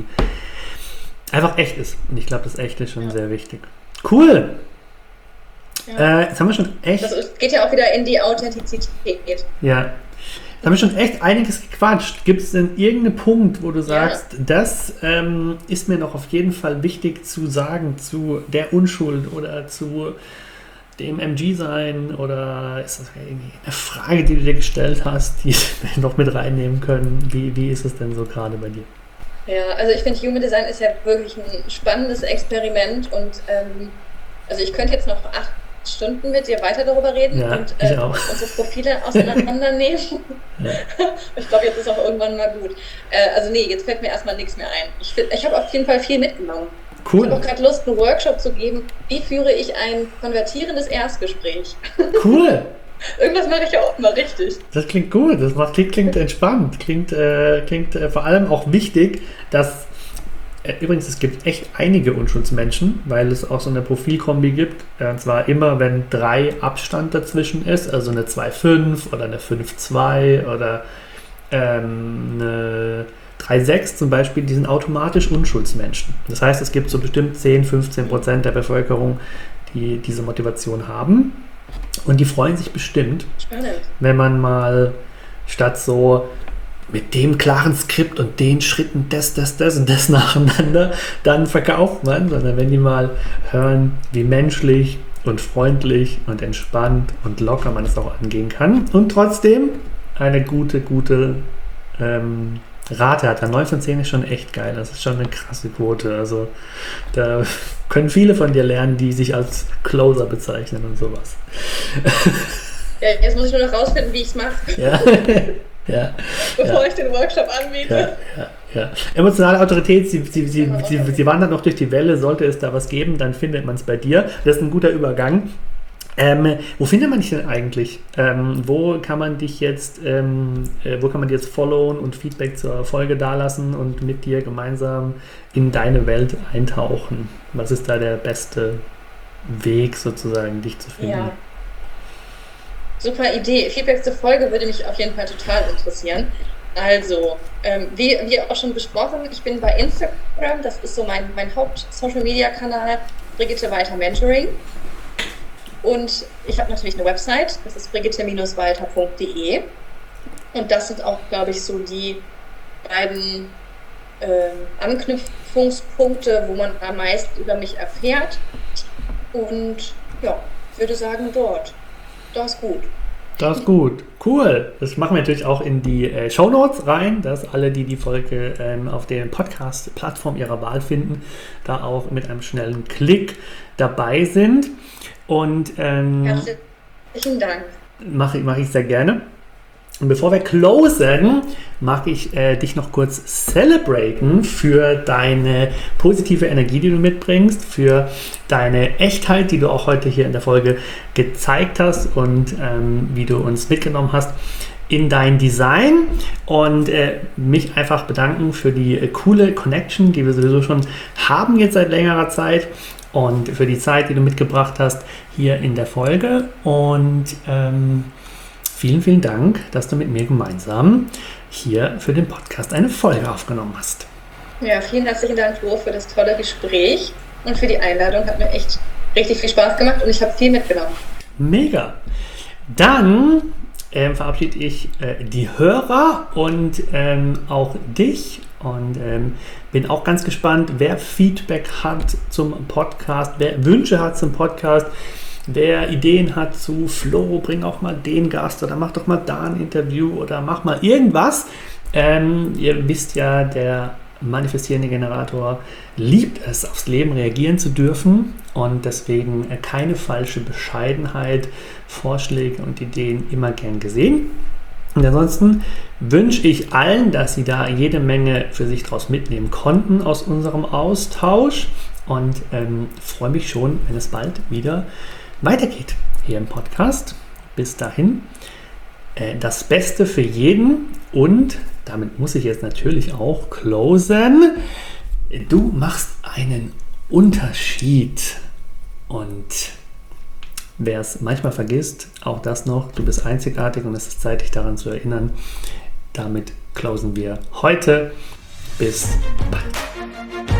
einfach echt ist und ich glaube, das Echte ist schon ja. sehr wichtig. Cool! Ja. Äh, jetzt haben wir schon echt... Das geht ja auch wieder in die Authentizität. Ja. Jetzt haben wir schon echt einiges gequatscht. Gibt es denn irgendeinen Punkt, wo du sagst, ja. das ähm, ist mir noch auf jeden Fall wichtig zu sagen zu der Unschuld oder zu dem M G-Sein oder ist das irgendwie eine Frage, die du dir gestellt hast, die wir noch mit reinnehmen können? Wie, wie ist es denn so gerade bei dir? Ja, also ich finde, Human Design ist ja wirklich ein spannendes Experiment und ähm, also ich könnte jetzt noch acht Stunden mit dir weiter darüber reden ja, und äh, unsere Profile auseinandernehmen. Ja. Ich glaube, jetzt ist auch irgendwann mal gut. Äh, also nee, jetzt fällt mir erstmal nichts mehr ein. Ich, ich habe auf jeden Fall viel mitgenommen. Cool. Ich habe auch gerade Lust, einen Workshop zu geben. Wie führe ich ein konvertierendes Erstgespräch? Cool. Irgendwas mache ich ja auch mal richtig. Das klingt gut, das macht, klingt, klingt entspannt, klingt, äh, klingt äh, vor allem auch wichtig, dass übrigens, es gibt echt einige Unschuldsmenschen, weil es auch so eine Profilkombi gibt. Und zwar immer, wenn drei Abstand dazwischen ist, also eine zwei Komma fünf oder eine fünf Komma zwei oder ähm, eine drei Komma sechs zum Beispiel, die sind automatisch Unschuldsmenschen. Das heißt, es gibt so bestimmt zehn, fünfzehn Prozent der Bevölkerung, die diese Motivation haben. Und die freuen sich bestimmt, Spannend. wenn man mal statt so mit dem klaren Skript und den Schritten das, das, das und das nacheinander, dann verkauft man, sondern wenn die mal hören, wie menschlich und freundlich und entspannt und locker man es auch angehen kann und trotzdem eine gute, gute ähm, Rate hat. neun von zehn ist schon echt geil, das ist schon eine krasse Quote, also da können viele von dir lernen, die sich als Closer bezeichnen und sowas. Ja, jetzt muss ich nur noch rausfinden, wie ich es mache. Ja. Ja, Bevor ja. ich den Workshop anbiete. Ja, ja, ja. Emotionale Autorität, sie, sie, sie, sie, sie wandert noch durch die Welle, sollte es da was geben, dann findet man es bei dir. Das ist ein guter Übergang. Ähm, wo findet man dich denn eigentlich? Ähm, wo kann man dich jetzt, ähm, äh, wo kann man dich jetzt followen und Feedback zur Folge dalassen und mit dir gemeinsam in deine Welt eintauchen? Was ist da der beste Weg sozusagen, dich zu finden? Ja. Super Idee. Feedback zur Folge würde mich auf jeden Fall total interessieren. Also, ähm, wie, wie auch schon besprochen, ich bin bei Instagram, das ist so mein, mein Haupt-Social-Media-Kanal, Brigitte Walter Mentoring. Und ich habe natürlich eine Website, das ist brigitte Walter punkt de. Und das sind auch, glaube ich, so die beiden äh, Anknüpfungspunkte, wo man am meisten über mich erfährt. Und ja, ich würde sagen, dort. Das ist gut. Das ist gut. Cool. Das machen wir natürlich auch in die äh, Shownotes rein, dass alle, die die Folge ähm, auf der Podcast-Plattform ihrer Wahl finden, da auch mit einem schnellen Klick dabei sind. Und ähm, herzlichen Dank. Mache mach ich sehr gerne. Und bevor wir closen, mag ich äh, dich noch kurz celebraten für deine positive Energie, die du mitbringst, für deine Echtheit, die du auch heute hier in der Folge gezeigt hast und ähm, wie du uns mitgenommen hast in dein Design und äh, mich einfach bedanken für die äh, coole Connection, die wir sowieso schon haben jetzt seit längerer Zeit und für die Zeit, die du mitgebracht hast hier in der Folge und ähm, vielen, vielen Dank, dass du mit mir gemeinsam hier für den Podcast eine Folge aufgenommen hast. Ja, vielen herzlichen Dank, Flo, für das tolle Gespräch und für die Einladung. Hat mir echt richtig viel Spaß gemacht und ich habe viel mitgenommen. Mega. Dann ähm, verabschiede ich äh, die Hörer und ähm, auch dich und ähm, bin auch ganz gespannt, wer Feedback hat zum Podcast, wer Wünsche hat zum Podcast. Wer Ideen hat zu Flo, bring auch mal den Gast oder mach doch mal da ein Interview oder mach mal irgendwas. Ähm, ihr wisst ja, der manifestierende Generator liebt es, aufs Leben reagieren zu dürfen und deswegen keine falsche Bescheidenheit, Vorschläge und Ideen immer gern gesehen. Und ansonsten wünsche ich allen, dass sie da jede Menge für sich draus mitnehmen konnten aus unserem Austausch und ähm, freue mich schon, wenn es bald wieder weitergeht hier im Podcast. Bis dahin, äh, das Beste für jeden und damit muss ich jetzt natürlich auch closen. Du machst einen Unterschied und wer es manchmal vergisst, auch das noch, du bist einzigartig und es ist Zeit, dich daran zu erinnern. Damit closen wir heute. Bis bald.